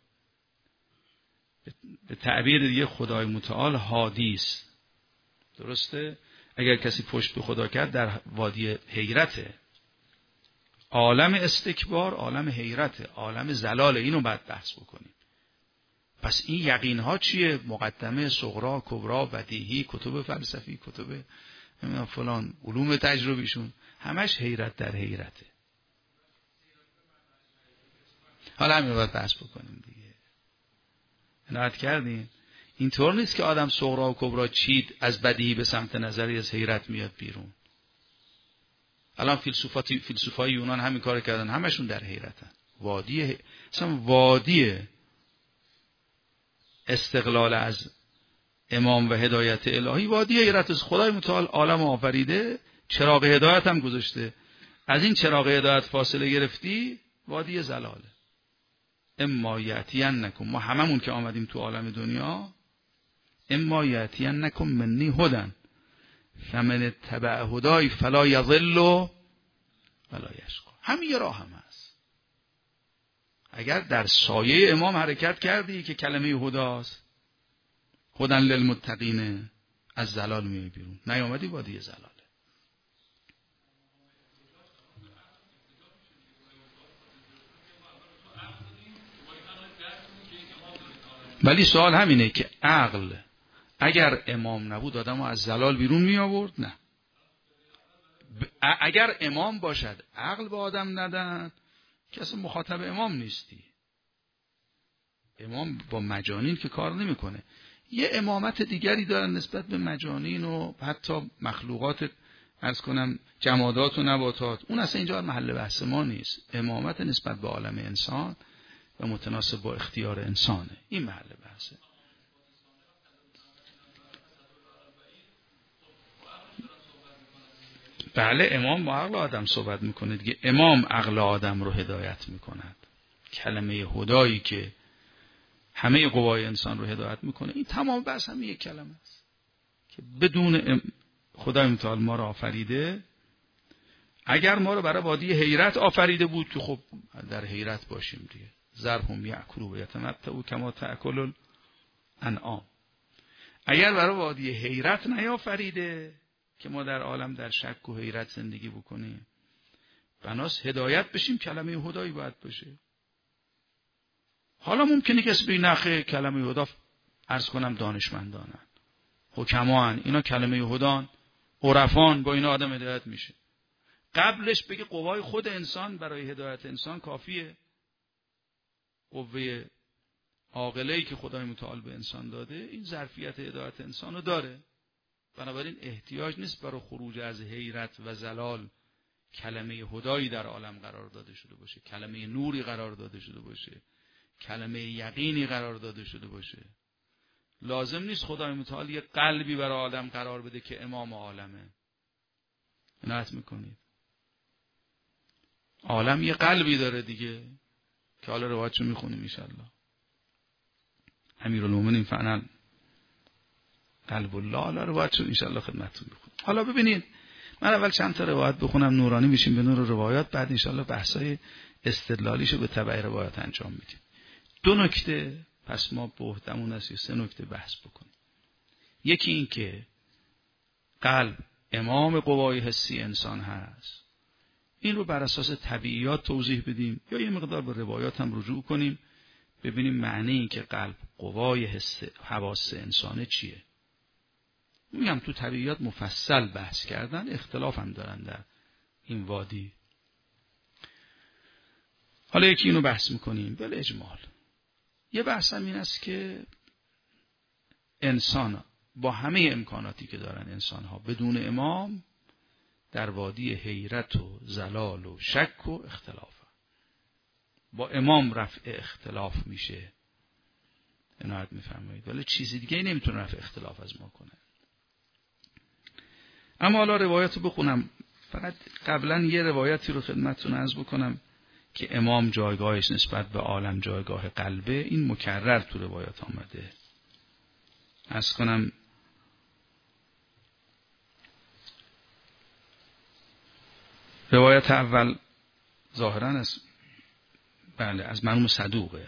به تعبیر دیگه خدای متعال هادیست. درسته؟ اگر کسی پشت به خدا کرد در وادی حیرته. عالم استکبار، عالم حیرته، عالم زلاله. اینو بعد بحث بکنیم. پس این یقین ها چیه؟ مقدمه، صغرا، کبرا، بدیهی، کتب فلسفی، کتب فلان، علوم تجربیشون، همش حیرت در حیرته. حالا همین باید بحث بکنیم دیگه. عنایت کردین؟ اینطور نیست که آدم صغرا و کبرا چید از بدیهی به سمت نظری از حیرت میاد بیرون. الان فیلسوفای یونان همین کار کردن، همشون در حیرتن. وادی استقلال از امام و هدایت الهی وادی حیرت است. خدای متعال عالم آفریده، چراغ هدایت هم گذاشته. از این چراغ هدایت فاصله گرفتی، وادی زلاله. اما یأتینکم، ما هممون که آمدیم تو عالم دنیا، اما یأتینکم منی هدن فمن اتبع هدای فلا یضل ولا یشقی. همین یه راه هم هست. اگر در سایه امام حرکت کردی که کلمه هداست، هدن للمتقین، از زلال میای بیرون. نیامدی وادی زلاله. ولی سوال همینه که عقل اگر امام نبود آدمو از ضلال بیرون می آورد؟ نه. اگر امام باشد عقل به آدم ندن که اصلا مخاطب امام نیستی. امام با مجانین که کار نمیکنه. یه امامت دیگری دارن نسبت به مجانین و حتی مخلوقات، عرض کنم جمادات و نباتات. اون اصلا اینجا محل بحث ما نیست. امامت نسبت به عالم انسان و متناسب با اختیار انسانه. این محل بحثه. بله، امام با عقل آدم صحبت میکنه دیگه. امام عقل آدم رو هدایت میکند. کلمه هدایی که همه قوای انسان رو هدایت میکنه، این تمام بحث همین یک کلمه است که بدون خدای متعال ما رو آفریده. اگر ما رو برای وادی حیرت آفریده بود که خب در حیرت باشیم دیگه. ذرهم یأکلوا و یتمتعوا کما تأکل الانعام. اگر برای وادی حیرت نیافریده که ما در عالم در شک و حیرت زندگی بکنیم، بناس هدایت بشیم کلمه هدایی باید باشه. حالا ممکنه کسی بگه نخه کلمه هدا عرض کنم دانشمندانن، حکمان، اینا کلمه هدان، عرفان، با اینا آدم هدایت میشه. قبلش بگه قوای خود انسان برای هدایت انسان کافیه. قوه عاقله‌ای که خدای متعال به انسان داده این ظرفیت هدایت انسان رو داره. بنابراین احتیاج نیست برای خروج از حیرت و ضلال کلمه هدایی در عالم قرار داده شده باشه، کلمه نوری قرار داده شده باشه، کلمه یقینی قرار داده شده باشه. لازم نیست خدای متعال یه قلبی برای آدم قرار بده که امام عالمه. عنایت میکنید عالم یه قلبی داره دیگه که حالا روایتشو میخونیم انشالله. امیرالمومنین فعلا قلب الله، حالا روایتشو انشالله خدمتتون میخونم. حالا ببینید من اول چند تا روایت بخونم، نورانی میشیم به نور روایات، بعد انشالله بحثای استدلالیشو به تبع روایات انجام میدیم. 2 نکته پس ما بهتمون است 3 نکته بحث بکنیم. یکی این که قلب امام قوای حسی انسان هست. این رو بر اساس طبیعیات توضیح بدیم یا یه مقدار به روایات هم رجوع کنیم ببینیم معنی این که قلب قوای حواس انسانه چیه. میگم تو طبیعیات مفصل بحث کردن، اختلاف هم دارن در این وادی. حالا یکی اینو بحث میکنیم بل اجمال. یه بحث هم این است که انسان با همه امکاناتی که دارن انسان ها بدون امام در وادی حیرت و ضلال و شک و اختلاف. با امام رفع اختلاف میشه. عنایت میفرمایید. ولی چیزی دیگه نمیتونه رفع اختلاف از ما کنه. اما حالا روایت رو بخونم. فقط قبلا یه روایتی رو خدمتتون عرض بکنم که امام جایگاهش نسبت به عالم جایگاه قلبه. این مکرر تو روایات آمده. عرض کنم روایت اول ظاهرا از بله از مرحوم صدوقه.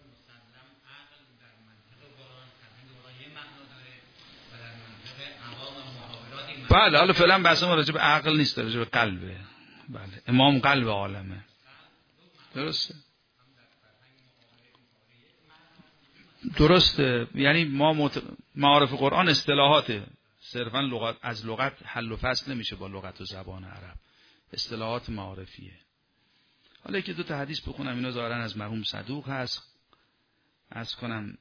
بله حالا فعلا بحث ما راجع به عقل نیست، راجع به قلبه. بله امام قلب عالمه. درسته. درسته. یعنی ما معارف قرآن اصطلاحات صرفا لغت از لغت حل و فصل نمیشه با لغت و زبان عرب. اصطلاحات معارفیه. حالا که 2 تا حدیث بخونم اینا ظاهرا از مرحوم صدوق هست. عرض کنم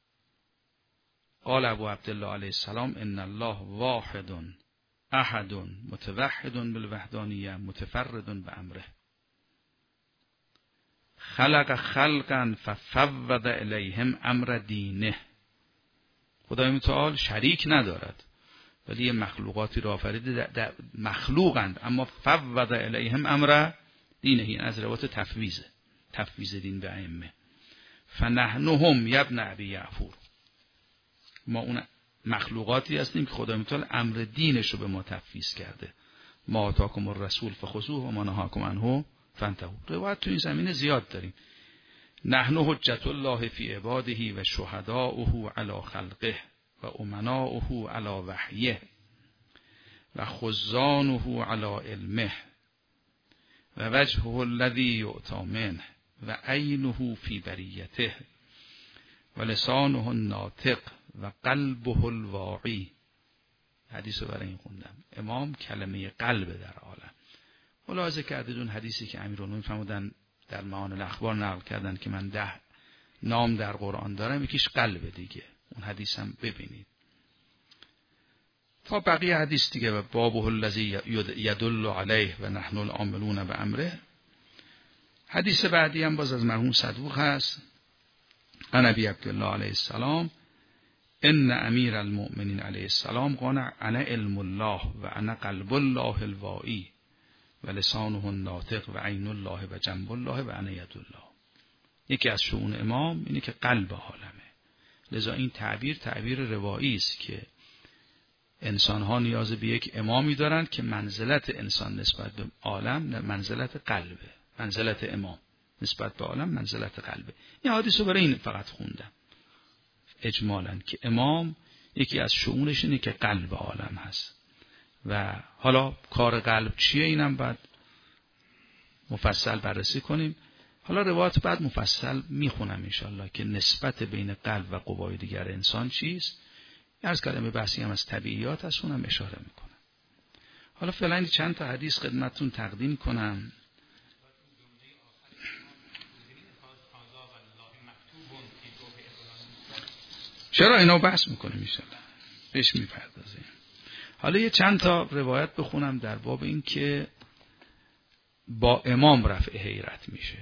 قال ابو عبدالله علیه السلام ان الله واحد احد متوحد بالوحدانیه متفرد بامره خلق خلقا ففوض الیهم امر دینه. خدای متعال شریک ندارد ولی یه مخلوقاتی را آفریده مخلوقند اما فوض الیهم امر دینه. این از روایت تفویض دین به ائمه. فنحنهم یبن ابی یعفور. ما اون مخلوقاتی هستیم که خدای متعال امر دینش رو به ما تفویض کرده. ما آتاکم الرسول فخذوه و ما نهاکم عنه فانتهوا. روایت تو این زمینه زیاد داریم. نحن حجت الله فی عباده و شهداؤه علی خلقه و امناؤه علی وحیه و خزانه علی علمه و وجهه الذی یؤتی منه و عینه فی بریته و لسانه الناطق و قلبه الواعی. حدیث رو برای این خوندم. امام کلمه قلب در عالم. ملاحظه کردید اون حدیثی که امیرالمومنین فرمودن در معانی الاخبار نقل کردن که من 10 نام در قرآن دارم، یکیش قلب دیگه. اون حدیث هم ببینید. تا بقیه حدیث دیگه و بابه الذی یدل علیه و نحن العاملون بامره. حدیث بعدی هم باز از مرحوم صدوق هست. عن ابی عبدالله علیه السلام ان امیر المؤمنین علیه السلام قال انا علم الله و انا قلب الله الواعی و لسانه الناطق و عین الله و جنب الله و انا ید الله. یکی از شؤون امام اینه که قلب عالمه. لذا این تعبیر روایی است که انسان ها نیاز به یک امامی دارند که منزلت انسان نسبت به عالم منزلت قلبه. منزلت امام نسبت به عالم منزلت قلبه. این حدیث رو برای این فقط خوندم اجمالاً که امام یکی از شؤونش اینه که قلب عالم هست. و حالا کار قلب چیه اینم بعد مفصل بررسی کنیم. حالا روایت بعد مفصل میخونم انشالله که نسبت بین قلب و قوای دیگر انسان چیست. عرض کردم بحثی هم از طبیعیات هست، اونم اشاره میکنم. حالا فعلا چند تا حدیث خدمتتون تقدیم کنم. چرا اینا بحث میکنیم انشالله بهش میپردازیم. حالا یه چند تا روایت بخونم در باب این که با امام رفع حیرت میشه.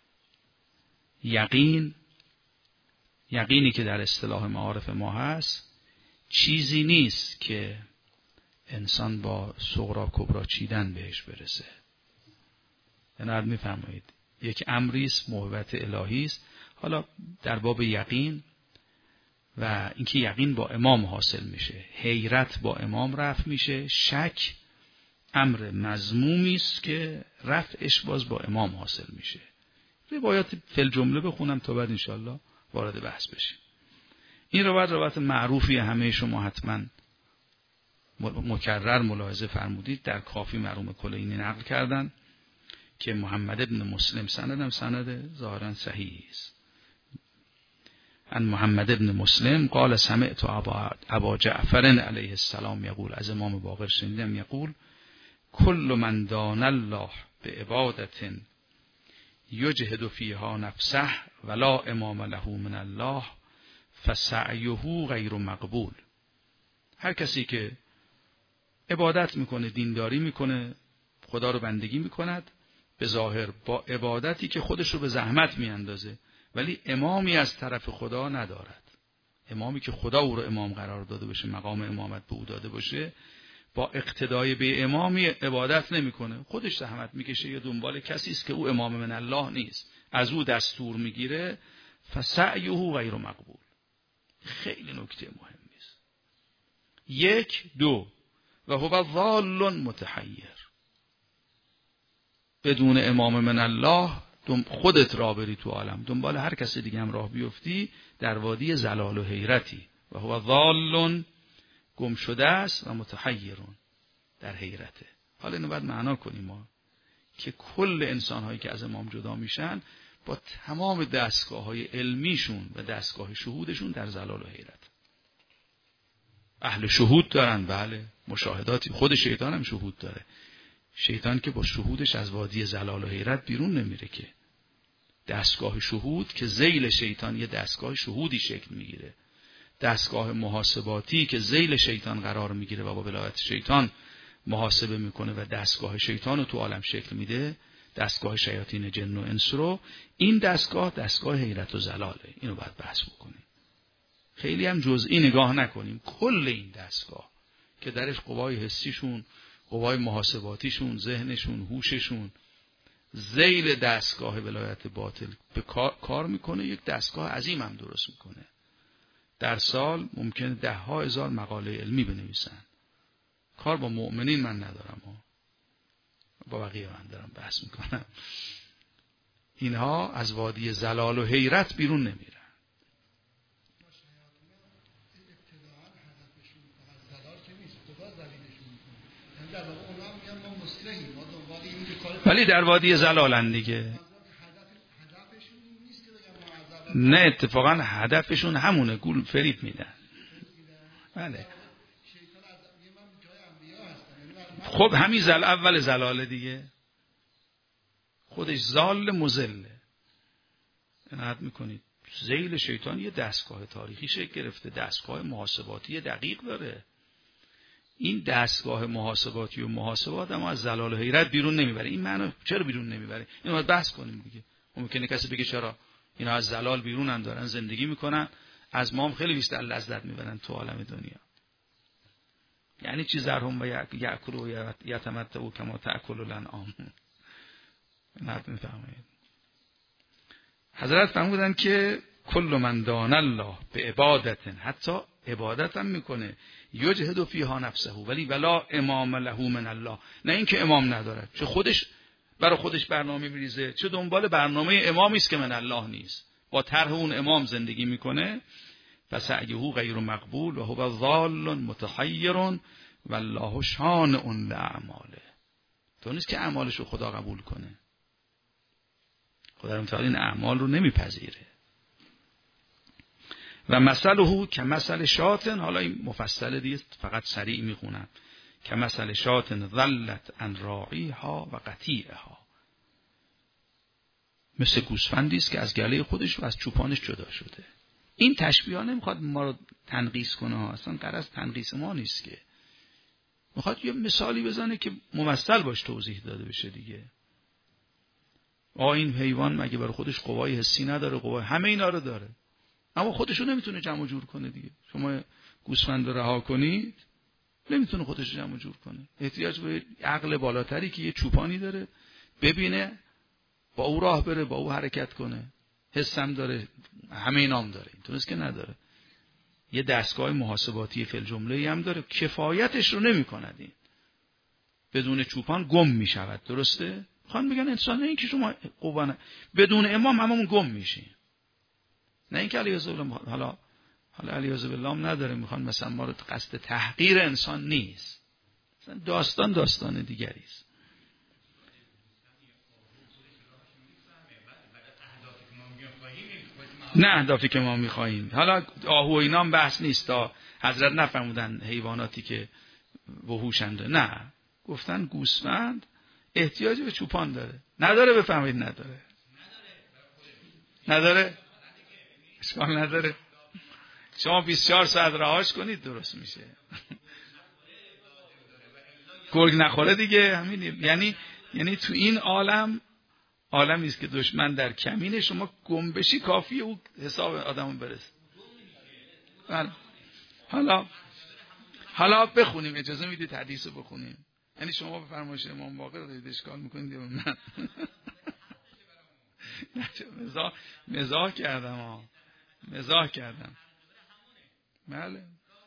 یقینی که در اصطلاح معارف ما هست چیزی نیست که انسان با صغرا کبرا چیدن بهش برسه. یعنی میفرمایید یک امری است موهبت الهی است. حالا در باب یقین و اینکه یقین با امام حاصل میشه، حیرت با امام رفع میشه، شک امر مذمومی است که رفعش باز با امام حاصل میشه. روایات فی الجمله بخونم تا بعد انشالله وارد بحث بشیم. این روایت معروفی همه شما حتما مکرر ملاحظه فرمودید. در کافی مرحوم کلینی نقل کردن که محمد ابن مسلم سندم سند ظاهرا صحیحی است. ان محمد ابن مسلم قال سمعت ابا جعفر علیه السلام یقول، از امام باقر شنیدم یقول کل من دان الله به عبادت یجهد فیها نفسه ولا امام له من الله فسعیه غیر مقبول. هر کسی که عبادت میکنه، دینداری میکنه، خدا رو بندگی میکند به ظاهر با عبادتی که خودش رو به زحمت میاندازه ولی امامی از طرف خدا ندارد، امامی که خدا او رو امام قرار داده باشه، مقام امامت به او داده باشه، با اقتدای به امامی عبادت نمیکنه، خودش زحمت میکشه یا دنبال کسی است که او امام من الله نیست، از او دستور میگیره، فسعیه غیر مقبول. خیلی نکته مهمی است. 1 2 و هو ضال متحیر. بدون امام من الله خودت راه بری تو عالم، دنبال هر کسی دیگه هم راه بیفتی، در وادی ضلال و حیرتی. و هو ضال گم شده است و متحیرون در حیرته. حالا اینو باید معنا کنیم ما که کل انسان هایی که از امام جدا میشن با تمام دستگاه های علمیشون و دستگاه شهودشون در ضلال و حیرت. اهل شهود دارن، بله، مشاهداتی، خود شیطان هم شهود داره. شیطان که با شهودش از وادی ضلال و حیرت بیرون نمیره که. دستگاه شهود که ذیل شیطان یه دستگاه شهودی شکل میگیره، دستگاه محاسباتی که ذیل شیطان قرار میگیره و با ولایت شیطان محاسبه میکنه و دستگاه شیطان رو تو عالم شکل میده، دستگاه شیاطین جن و انس رو. این دستگاه حیرت و ضلاله. اینو باید بحث بکنیم، خیلی هم جزئی نگاه نکنیم. کل این دستگاه که درش قوای حسیشون، قوای محاسباتیشون، ذهنشون، هوششون ذیل دستگاه ولایت باطل به کار میکنه، یک دستگاه عظیم هم درست میکنه. در سال ممکنه 10,000 مقاله علمی بنویسن. کار با مؤمنین من ندارم، با بقیه من دارم بحث میکنم. اینها از وادی ضلال و حیرت بیرون نمیرن. ولی در وادی ضلالن دیگه. نه اتفاقا هدفشون همونه، گول فریب میدن. بله خب همین اول زلاله دیگه، خودش زال مزله. عنایت میکنید ذیل شیطان یه دستگاه تاریخی شکل گرفته، دستگاه محاسباتی دقیق داره. این دستگاه محاسباتی و محاسبات اما از زلال حیرت بیرون نمیبره. این معنی چرا بیرون نمیبره؟ اینو باید بحث کنیم دیگه. ممکنه کسی بگه چرا اینا از زلال بیرونن، دارن زندگی میکنن، از ما هم خیلی بیشتر لذت میبرن تو عالم دنیا. یعنی چی زرهم و یأکل و یتمتع کما تأکل الانعام؟ نفهمید. حضرت فرمودن که کل من دان الله به عبادت، حتی عبادت هم میکنه، یجهد فیها نفسه ولی ولا امام له من الله، نه اینکه امام نداره، چه خودش برای خودش برنامه میریزه، چه دنبال برنامه امامی است که من الله نیست، با طرح اون امام زندگی میکنه. فسعیه غیر مقبول و هو ضال متحیر والله شانع لاعماله. تو نیست که اعمالشو خدا قبول کنه، خدا متعال این اعمال رو نمیپذیره. و مثله که مثل شاتن، حالا این مفصل دیگه فقط سریع میخونم، که مثل شاتن ظلت عن راعیها و قطیعها، مثل گوسفندی است که از گله خودش و از چوپانش جدا شده. این تشبیه ها نمیخواد ما رو تنقیص کنه، اصلا غرض تنقیص ما نیست، که میخواد یه مثالی بزنه که ممثل باش توضیح داده بشه دیگه. این حیوان مگه برای خودش قوای حسی نداره؟ قوای همه اینا رو داره، اما خودشو نمیتونه جمع و جور کنه دیگه. شما گوسفند رو رها کنید نمیتونه خودش جمع و جور کنه، احتیاج به عقل بالاتری که یه چوپانی داره، ببینه، با او راه بره، با او حرکت کنه، حسم داره، همه اینام داره. اینطوریست که نداره. یه دستگاه محاسباتی فی الجمله هم داره، کفایتش رو نمی‌کند. این بدون چوپان گم میشود. درسته؟ میخوان بگن انسان نه اینکه شما قوانه بدون امام هممون گم میشیم، نه اینکه علیه حالا علیه بالله نداره، میخوان مثلا ما رو قصد تحقیر انسان نیست، مثلا داستان دیگری است. نه اهدافی که ما میخواییم. حالا آهو و اینام بحث نیست، تا حضرت نفرمودن حیواناتی که وحوشنده، نه، گفتن گوسفند احتیاج به چوپان داره. نداره؟ بفهمید نداره اشکال نداره. شما 24 ساعت رهاش کنید درست میشه. گرگ نخوره دیگه، همین. یعنی تو این عالمی است که دشمن در کمینه، شما گم بشی کافیه او حساب آدمو برسه. حالا بخونیم، اجازه میدید حدیثو بخونیم؟ یعنی شما به فرمایش امام باقر دارید اشکال میکنید یا من؟ مزاح کردم. بله.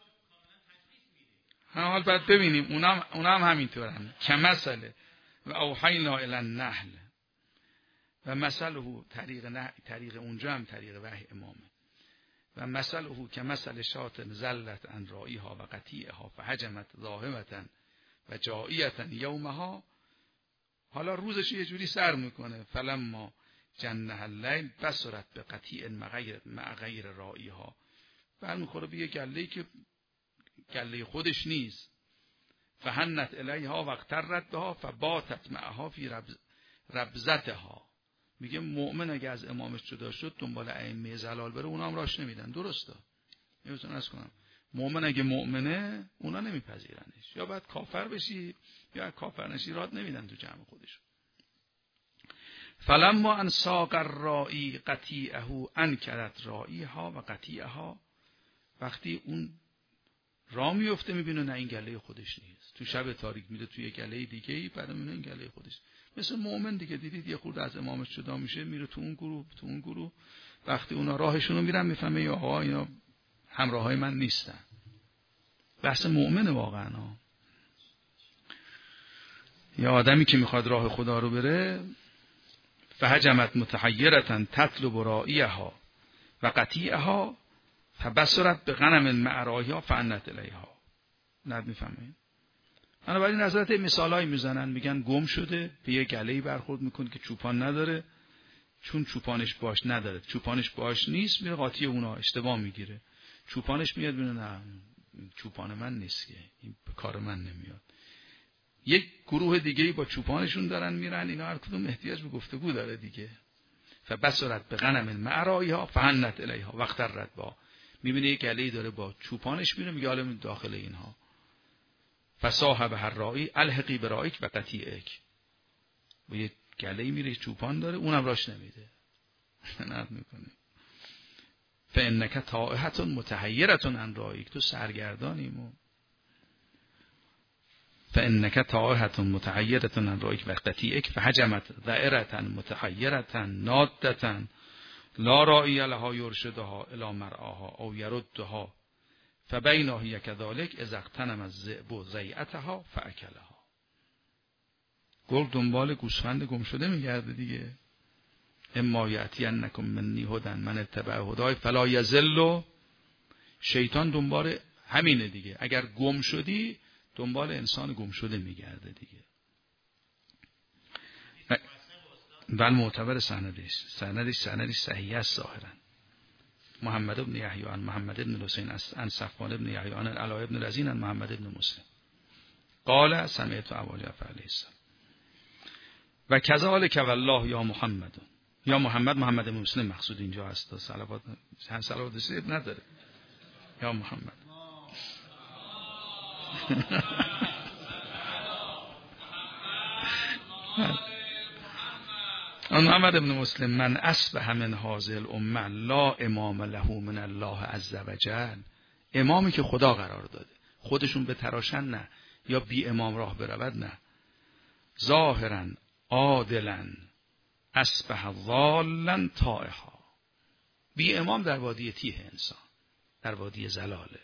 حالا بعد ببینیم اونام همینطورن. کمثله و اوحینا الی النحل و مثله طریق اونجا هم طریق وحی امامه. و مثله که مثل شات زلت عن رایها و قطیعها فهجمت ذاهبتا و جائیتا یومها. حالا روزش یه جوری سر میکنه. فلما جنح اللیل بصرت به قطیع مع غیر رایها، برمیخوره به یه گله‌ای که گله خودش نیست. فهنت الیها و اقترت بها فباتت معها فی ربزتها. میگه مؤمن اگه از امامش جدا شد دنبال ائمه زلال بره، اونا هم راش نمیدن. درسته؟ نمیتونم از کنم مؤمن اگه مؤمنه اونا نمیپذیرنش، یا باید کافر بشی یا کافر نشی راد نمیدن تو جمع خودش. فلما ان ساق الرائی قطیعه انکرت راییها و قطیعها. وقتی اون راه میفته میبینه نه این گله خودش نیست، تو شب تاریک میره توی گله دیگه ای، بعد میبینه این گله خودش. مثل مؤمن دیگه، دیدید یه خورده از امامش جدا میشه میره تو اون گروه، وقتی اونا راهشون رو میرن میفهمه یا آقا اینا همراهای من نیستن. بحث مؤمنه واقعا. یا آدمی که میخواد راه خدا رو بره، فهجمت متحیرتن تطلب رائیها و قطیعها فبصرت به غنم معرایها فعنت الیها. ند میفهمه. بنابراین حضرت مثالایی میزنن، میگن گم شده، به یه گله‌ای برخورد میکنه که چوپان نداره، چون چوپانش باش نداره، چوپانش باش نیست، میره قاطی اونا، اشتباه میگیره. چوپانش میاد میگه نه چوپان من نیست که، این به کار من نمیاد. یک گروه دیگه با چوپانشون دارن میرن، اینا هر کدوم احتیاج به گفتگو داره دیگه. فبصرت بغنم معرایها فحنت الیها واخترت با، میبینه یک گله‌ای داره با چوپانش میره، میگه حالا داخل اینها. فصاحب هر راعی الحقی برایک و قطیعک، با یک گله‌ای میره چوپان داره، اونم راش نمیده. نرد میکنه. فانک تائهة متحیرة عن رایک، تو سرگردانیم. فانک تائهة متحیرة عن رایک و قطیعک فهجمت ذعرة متحیرة نادة لا راعی لها یرشدها الی مرعاها او یردها فبینا هی کذالک اذا اغتنم الذئب ضیعتها فاکلها. گرگ دنبال گوسفند گم شده میگرده دیگه. اما یأتینکم منی هدی من اتبع هدای فلا یضل. شیطان دنبال همینه دیگه، اگر گم شدی دنبال انسان گم شده میگرده دیگه. بل معتبر سندش صحیح است ظاهرا. محمد ابن یحیی عن محمد ابن الحسین عن صفوان ابن یحیی عن العلاء ابن رزین عن محمد ابن مسلم قال سمعت ابا جعفر علیه السلام و کذالک والله یا محمد. یا محمد ابن مسلم مقصود اینجا هست، صلوات سید نداره. یا محمد محمد ابن مسلم من اصبح من هذه الامه لا امام له من الله عز وجل. امامی که خدا قرار داده، خودشون به تراشن نه، یا بی امام راه برود نه. ظاهرا عادلا اصبح ضالا طائها. بی امام در وادی تیه انسان، در وادی زلاله.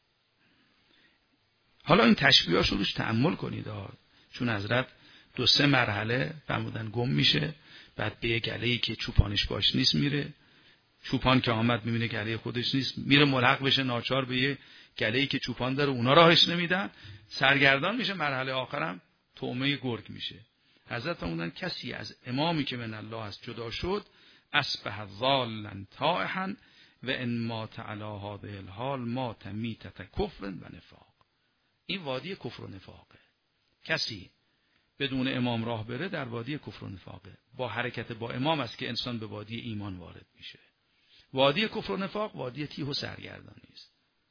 حالا این تشبیهاشو روش تأمل کنید چون حضرت 2-3 مرحله فرمودن گم میشه، بعد به یه گله‌ای که چوپانش باش نیست میره، چوپان که آمد میبینه گله خودش نیست، میره ملحق بشه ناچار به یه گله‌ای که چوپان داره، اونا راهش نمیدن، سرگردان میشه. مرحله آخرم طعمه گرگ میشه. حضرت فرمودن کسی از امامی که من الله است جدا شد اصبح ضالا طائحا و ان مات علی هذه الحال مات میتة کفر و نفاق. این وادی کفر و نفاقه. کسی بدون امام راه بره در وادی کفر و نفاقه. با حرکت با امام است که انسان به وادی ایمان وارد میشه. وادی کفر و نفاق وادی تیه و سرگردانی است.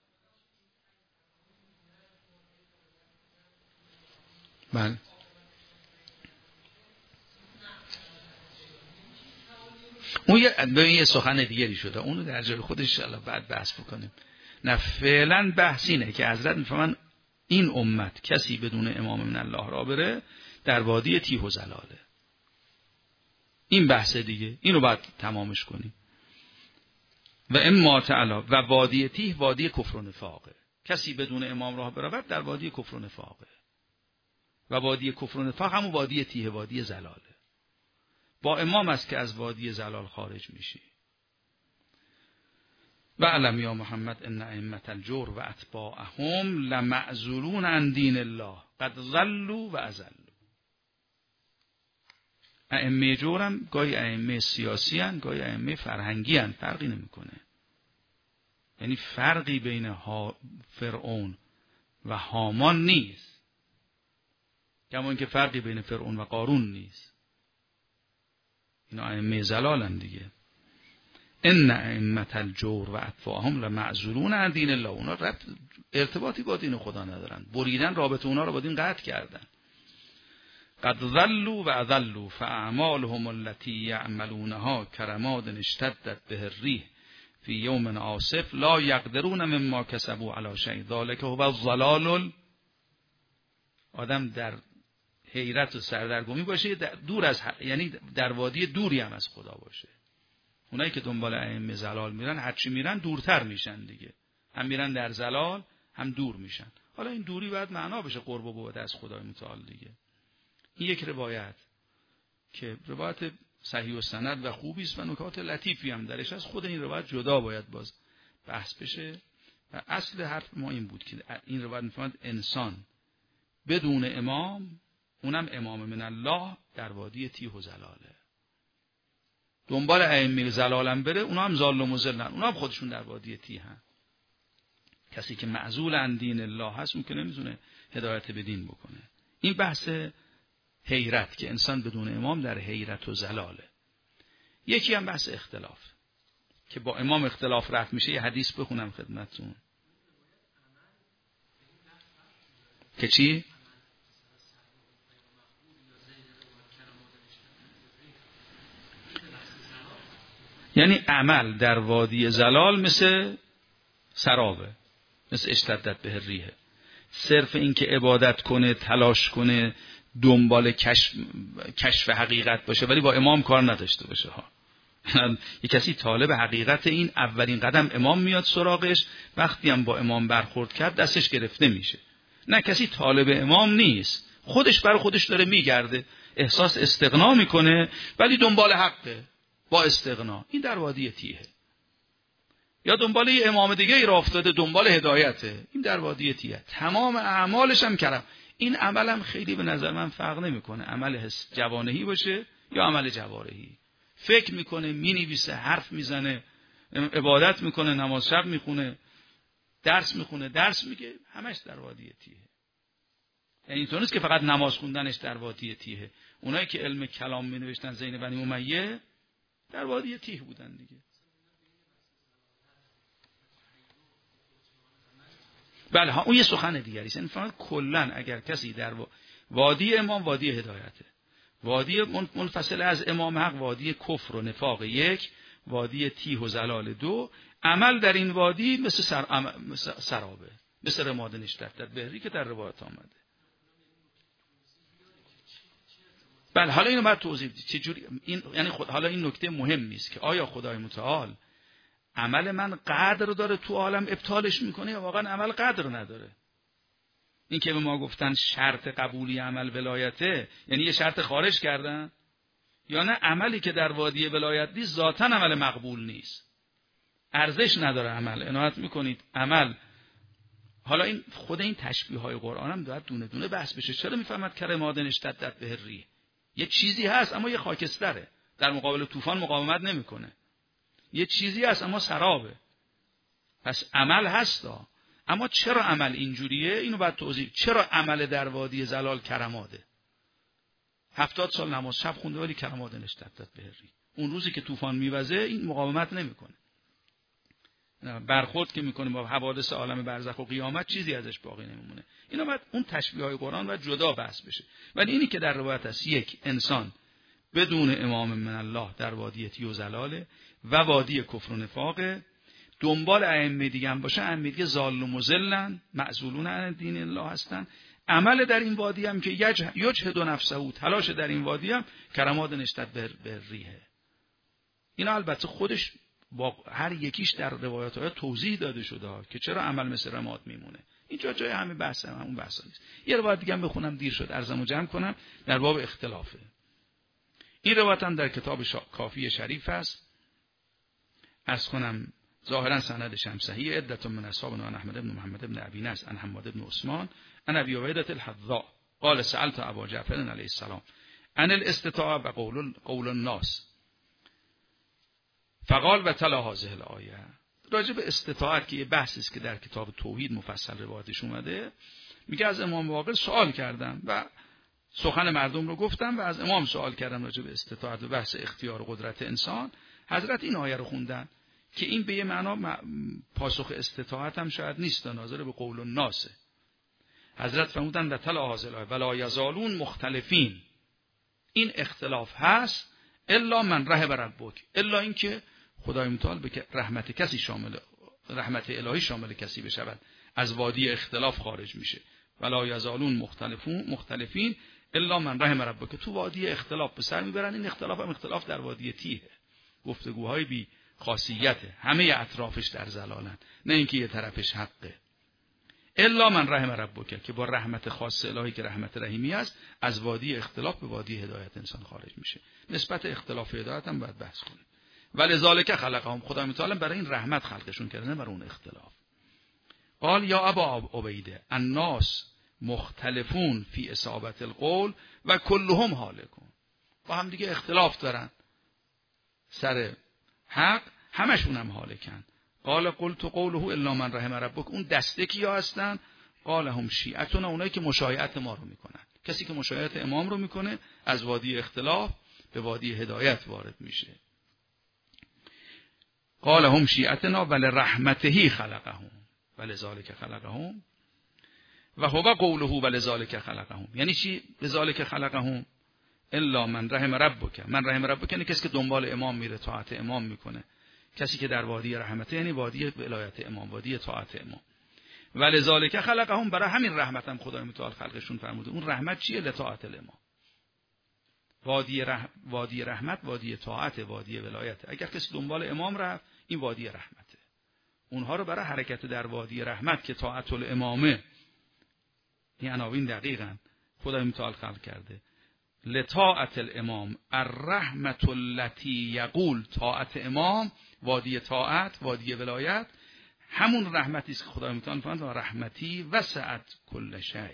بله. اون یه سخن دیگری شده، اونو در جای خودش ان شاء الله بعد بحث بکنیم. نه فعلا بحث اینه که حضرت میفهمن این امت کسی بدون امام من الله را بره در وادی تیه و زلاله. این بحث دیگه، اینو باید تمامش کنیم. و اما تعالی و وادی تیه وادی کفر و نفاقه. کسی بدون امام راه برود در وادی کفر و نفاقه. و وادی کفر و نفاق همون وادی تیه، وادی زلاله. با امام است که از وادی زلال خارج میشی. و علم یا محمد ان ائمه الجور و اتباعهم لمعزولون عن دین الله قد ضلوا و اضلوا. ائمه جورم گاهی ائمه سیاسی ان، گاهی ائمه فرهنگی ان، فرقی نمیکنه. یعنی فرقی بین فرعون و هامان نیست، کما اینکه فرقی بین فرعون و قارون نیست. اینا ائمه زلالن دیگه. ان ائمه الجور و اتباعهم لمعزولون عن دین الله. اونا ارتباطی با دین خدا ندارن، بریدن رابطه اونا رو با دین قطع کردن. قد ضلوا و اضلوا فاعمالهم التي يعملونها كرماد اشتدت به الريح في يوم عاصف لا يقدرون مما كسبوا على شيء ذلك هو الضلال. آدم در حیرت و سردرگمی باشه، دور از یعنی در وادی دوری هم از خدا باشه. اونایی که دنبال ائمه زلال میرن هرچی میرن دورتر میشن دیگه، هم میرن در زلال هم دور میشن. حالا این دوری باید معنا بشه قرب و بعد از خدای متعال دیگه. این یک روایت که روایت صحیح و سند و خوبی است و نکات لطیفی هم درش از خود این روایت جدا باید باز بحث بشه. و اصل حرف ما این بود که این روایت میفهمد انسان بدون امام، اونم امام من الله، در وادی تیه و زلاله. دنبال ائمه زلالم بره، اونا هم ظالم و ذلن، اونا هم خودشون در وادی تیه هن. کسی که معزول عن دین الله هست اون که نمیتونه هدایت به دین بکنه. این بحث حیرت که انسان بدون امام در حیرت و ضلاله. یکی هم بحث اختلاف که با امام اختلاف رفت میشه. یه حدیث بخونم خدمتتون که چی؟ یعنی عمل در وادی ضلال مثل سرابه، مثل اشتدت به الریح. صرف این که عبادت کنه، تلاش کنه، دنبال کشف حقیقت باشه ولی با امام کار نداشته باشه ها. یک کسی طالب حقیقت، این اولین قدم امام میاد سراغش، وقتی هم با امام برخورد کرد دستش گرفته میشه. نه، کسی طالب امام نیست، خودش برای خودش داره میگرده، احساس استغنا میکنه ولی دنبال حقه با استغنا. این در وادی تیه. یا دنبال یه امام دیگه ای را افتاده، دنبال هدایته، این در وادی تیه. تمام اعمالش هم کرم. این عمل هم خیلی به نظر من فرق نمیکنه، عمل جوانهی باشه یا عمل جوارحی. فکر میکنه، مینویسه، حرف میزنه، عبادت میکنه، نماز شب میخونه، درس میخونه، درس میگه، همش در وادی تیه. یعنی اینطور نیست که فقط نماز خوندنش در وادی تیه. اونایی که علم کلام مینوشتن زین بنی امیه در وادی تیه بودن دیگه. بله ها، اون یه سخن دیگری است. یعنی فقط کلا اگر کسی در وادی امام وادی هدایته، وادی منفصل از امام حق وادی کفر و نفاق یک، وادی تیه و ضلال دو، عمل در این وادی مثل سرابه، مثل رماد نشتر بهری که در روایت آمده. بله حالا اینو باید توضیح بدید چجوری این، یعنی حالا این نکته مهم نیست که آیا خدای متعال عمل من قدر داره تو عالم ابطالش میکنه یا واقعا عمل قدر نداره. این که به ما گفتن شرط قبولی عمل ولایته، یعنی یه شرط خارج کردن، یا نه عملی که در وادی ولایت نیست ذاتاً عمل مقبول نیست، ارزش نداره عمل. عنایت میکنید عمل. حالا این خود این تشبیه های قرآن هم باید دونه دونه بحث بشه. چرا میفهمد که رمادن اشتدت به الریح، یه چیزی هست اما یه خاکستره، در مقابل طوفان مقاومت نمیکنه. یه چیزی هست اما سرابه. پس عمل هستا، اما چرا عمل اینجوریه؟ اینو باید توضیح. چرا عمل در وادی ضلال کرماده؟ 70 سال نماز شب خونده ولی کرماده نشتدت به الریح. اون روزی که طوفان میوزه این مقاومت نمیکنه، برخورد که میکنه با حوادث عالم برزخ و قیامت چیزی ازش باقی نمیمونه. اینا باید اون تشبیه های قرآن باید جدا بحث بشه. ولی اینی که در روایت است، یک انسان بدون امام من الله در وادی تیه و ضلاله و وادی کفر و نفاقه، دنبال ائمه دیگه هم باشه، ائمه دیگه ظالم و ذلن، معزولون عن دین الله هستن. عمل در این وادی هم که یجهد نفسه، تلاش در این وادی هم کرماد نشتد به ریحه. اینا البته خودش با هر یکیش در روایات های توضیح داده شده که چرا عمل مثل رماد میمونه. اینجا جای همه بحث هم همون بحثا نیست. یه روایت دیگه هم بخونم، دیر شد عرضمو جمع کنم، در باب اختلافه. این روایت هم در کتاب کافی شریف است. عرض کنم ظاهرا سندش هم صحیح. عدة من اصحابنا عن احمد بن محمد بن ابی نصر عن حماد بن عثمان عن ابي عبيدة الحذاء قال سألت ابا جعفر علیه السلام عن الاستطاعة و قول الناس فقال و تلا هذه الآیه. راجع به استطاعت که یه بحثی است که در کتاب توحید مفصل روایتش اومده، میگه از امام واقع سوال کردم و سخن مردم رو گفتم و از امام سوال کردم راجع به استطاعت و بحث اختیار و قدرت انسان. حضرت این آیه رو خوندن که این به یه معنا پاسخ استطاعت هم شاید نیست، ناظر به قول الناس. حضرت فرمودن و تلا هذه الآیه ولا یزالون مختلفین، این اختلاف هست الا من رحم ربک، الا اینکه خدای متعال به رحمت کسی شامل، رحمت الهی شامل کسی بشود، از وادی اختلاف خارج میشه. ولا یزالون مختلفین الا من رحم ربک، تو وادی اختلاف به سر میبرن. این اختلاف هم اختلاف در وادی تیه، گفتگوهای بی خاصیته، همه اطرافش در ضلالن، نه اینکه یه طرفش حقه. الا من رحم ربک، که با رحمت خاص الهی که رحمت رحیمی است، از وادی اختلاف به وادی هدایت انسان خارج میشه. نسبت اختلاف هدایت هم باید بحث کنیم. ولذالک خلقهم، خدای متعال برای این رحمت خلقشون کرده، نه برای اون اختلاف. قال یا ابا عبیده الناس مختلفون فی اصابت القول و کلهم هالکون. با هم دیگه اختلاف دارن، سر حق همشون هم هالکن. قال قلت قوله الا من رحم ربک. اون دسته کیا هستن؟ قال هم شیعتنا، اونایی که مشایعت ما رو میکنن. کسی که مشایعت امام رو میکنه از وادی اختلاف به وادی هدایت وارد میشه. قال هم شیعتنا ولرحمته خلقهم ولذالک خلقهم و هو قوله ولذالک خلقهم. یعنی چی لذالک خلقهم؟ الا من رحم ربک. من رحم ربک یعنی کسی که دنبال امام میره، طاعت امام میکنه. کسی که در وادی رحمته یعنی وادی ولایت امام، وادی طاعت امام. ولذالک خلقهم، برای همین رحمت هم خدای متعال خلقشون فرموده. اون رحمت چیه؟ لطاعت الامام. وادی رحمت وادی طاعت، وادی ولایت. اگر کسی دنبال امام رفت این وادی رحمته. اونها رو برای حرکت در وادی رحمت که طاعت الامامه، این عناوین دقیقاً خدای متعال خلق کرده. لطاعت الامام الرحمت التي یقول، طاعت امام وادی طاعت، وادی ولایت، همون رحمتی است که خدای متعال فرمود رحمتی وسعت کل شیء.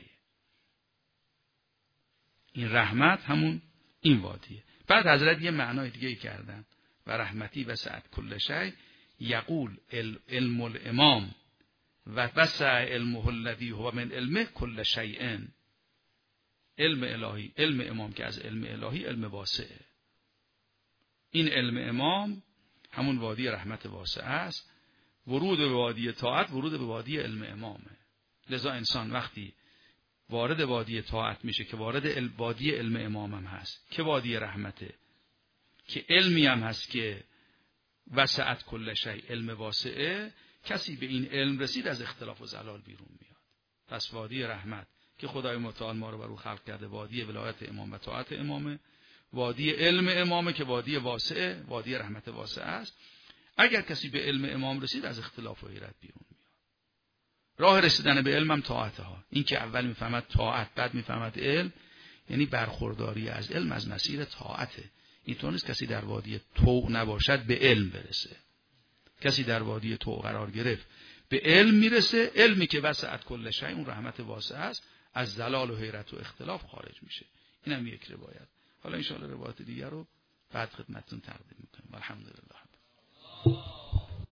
این رحمت همون این وادیه. بعد حضرت یه معنای دیگه کردن و رحمتی وسعت کل شیء یقول علم الامام و وسع علمه الذی هو من علمه کل شیء. علم الهی، علم امام که از علم الهی علم واسعه. این علم امام همون وادی رحمت واسع است. ورود به وادی طاعت ورود به وادی علم امامه. لذا انسان وقتی وارد وادی طاعت میشه که وارد وادی علم امام هم هست که وادی رحمته، که علمی هم هست که وسعت کل شیء، علم واسعه، کسی به این علم رسید از اختلاف و ضلال بیرون میاد. پس وادی رحمت که خدای متعال ما رو بر او خلق کرده، وادی ولایت امام و طاعت امامه. وادی علم امامه که وادی واسعه، وادی رحمت واسعه است. اگر کسی به علم امام رسید از اختلاف و حیرت بیرون میاد. راه رسیدن به علم هم طاعت ها. این که اول میفهمد طاعت بعد میفهمد علم، یعنی برخورداری از علم از مسیر طاعته. اینطور نیست کسی در وادی طوع نباشد به علم برسه. کسی در وادی طوع قرار گرفت به علم میرسه. علمی که وسعت کل شیء، اون رحمت واسعه است، از ضلال و حیرت و اختلاف خارج میشه. اینم یک روایت. حالا ان شاء الله روایت دیگر رو بعد خدمتتون تقدیم میکنیم. الحمدلله.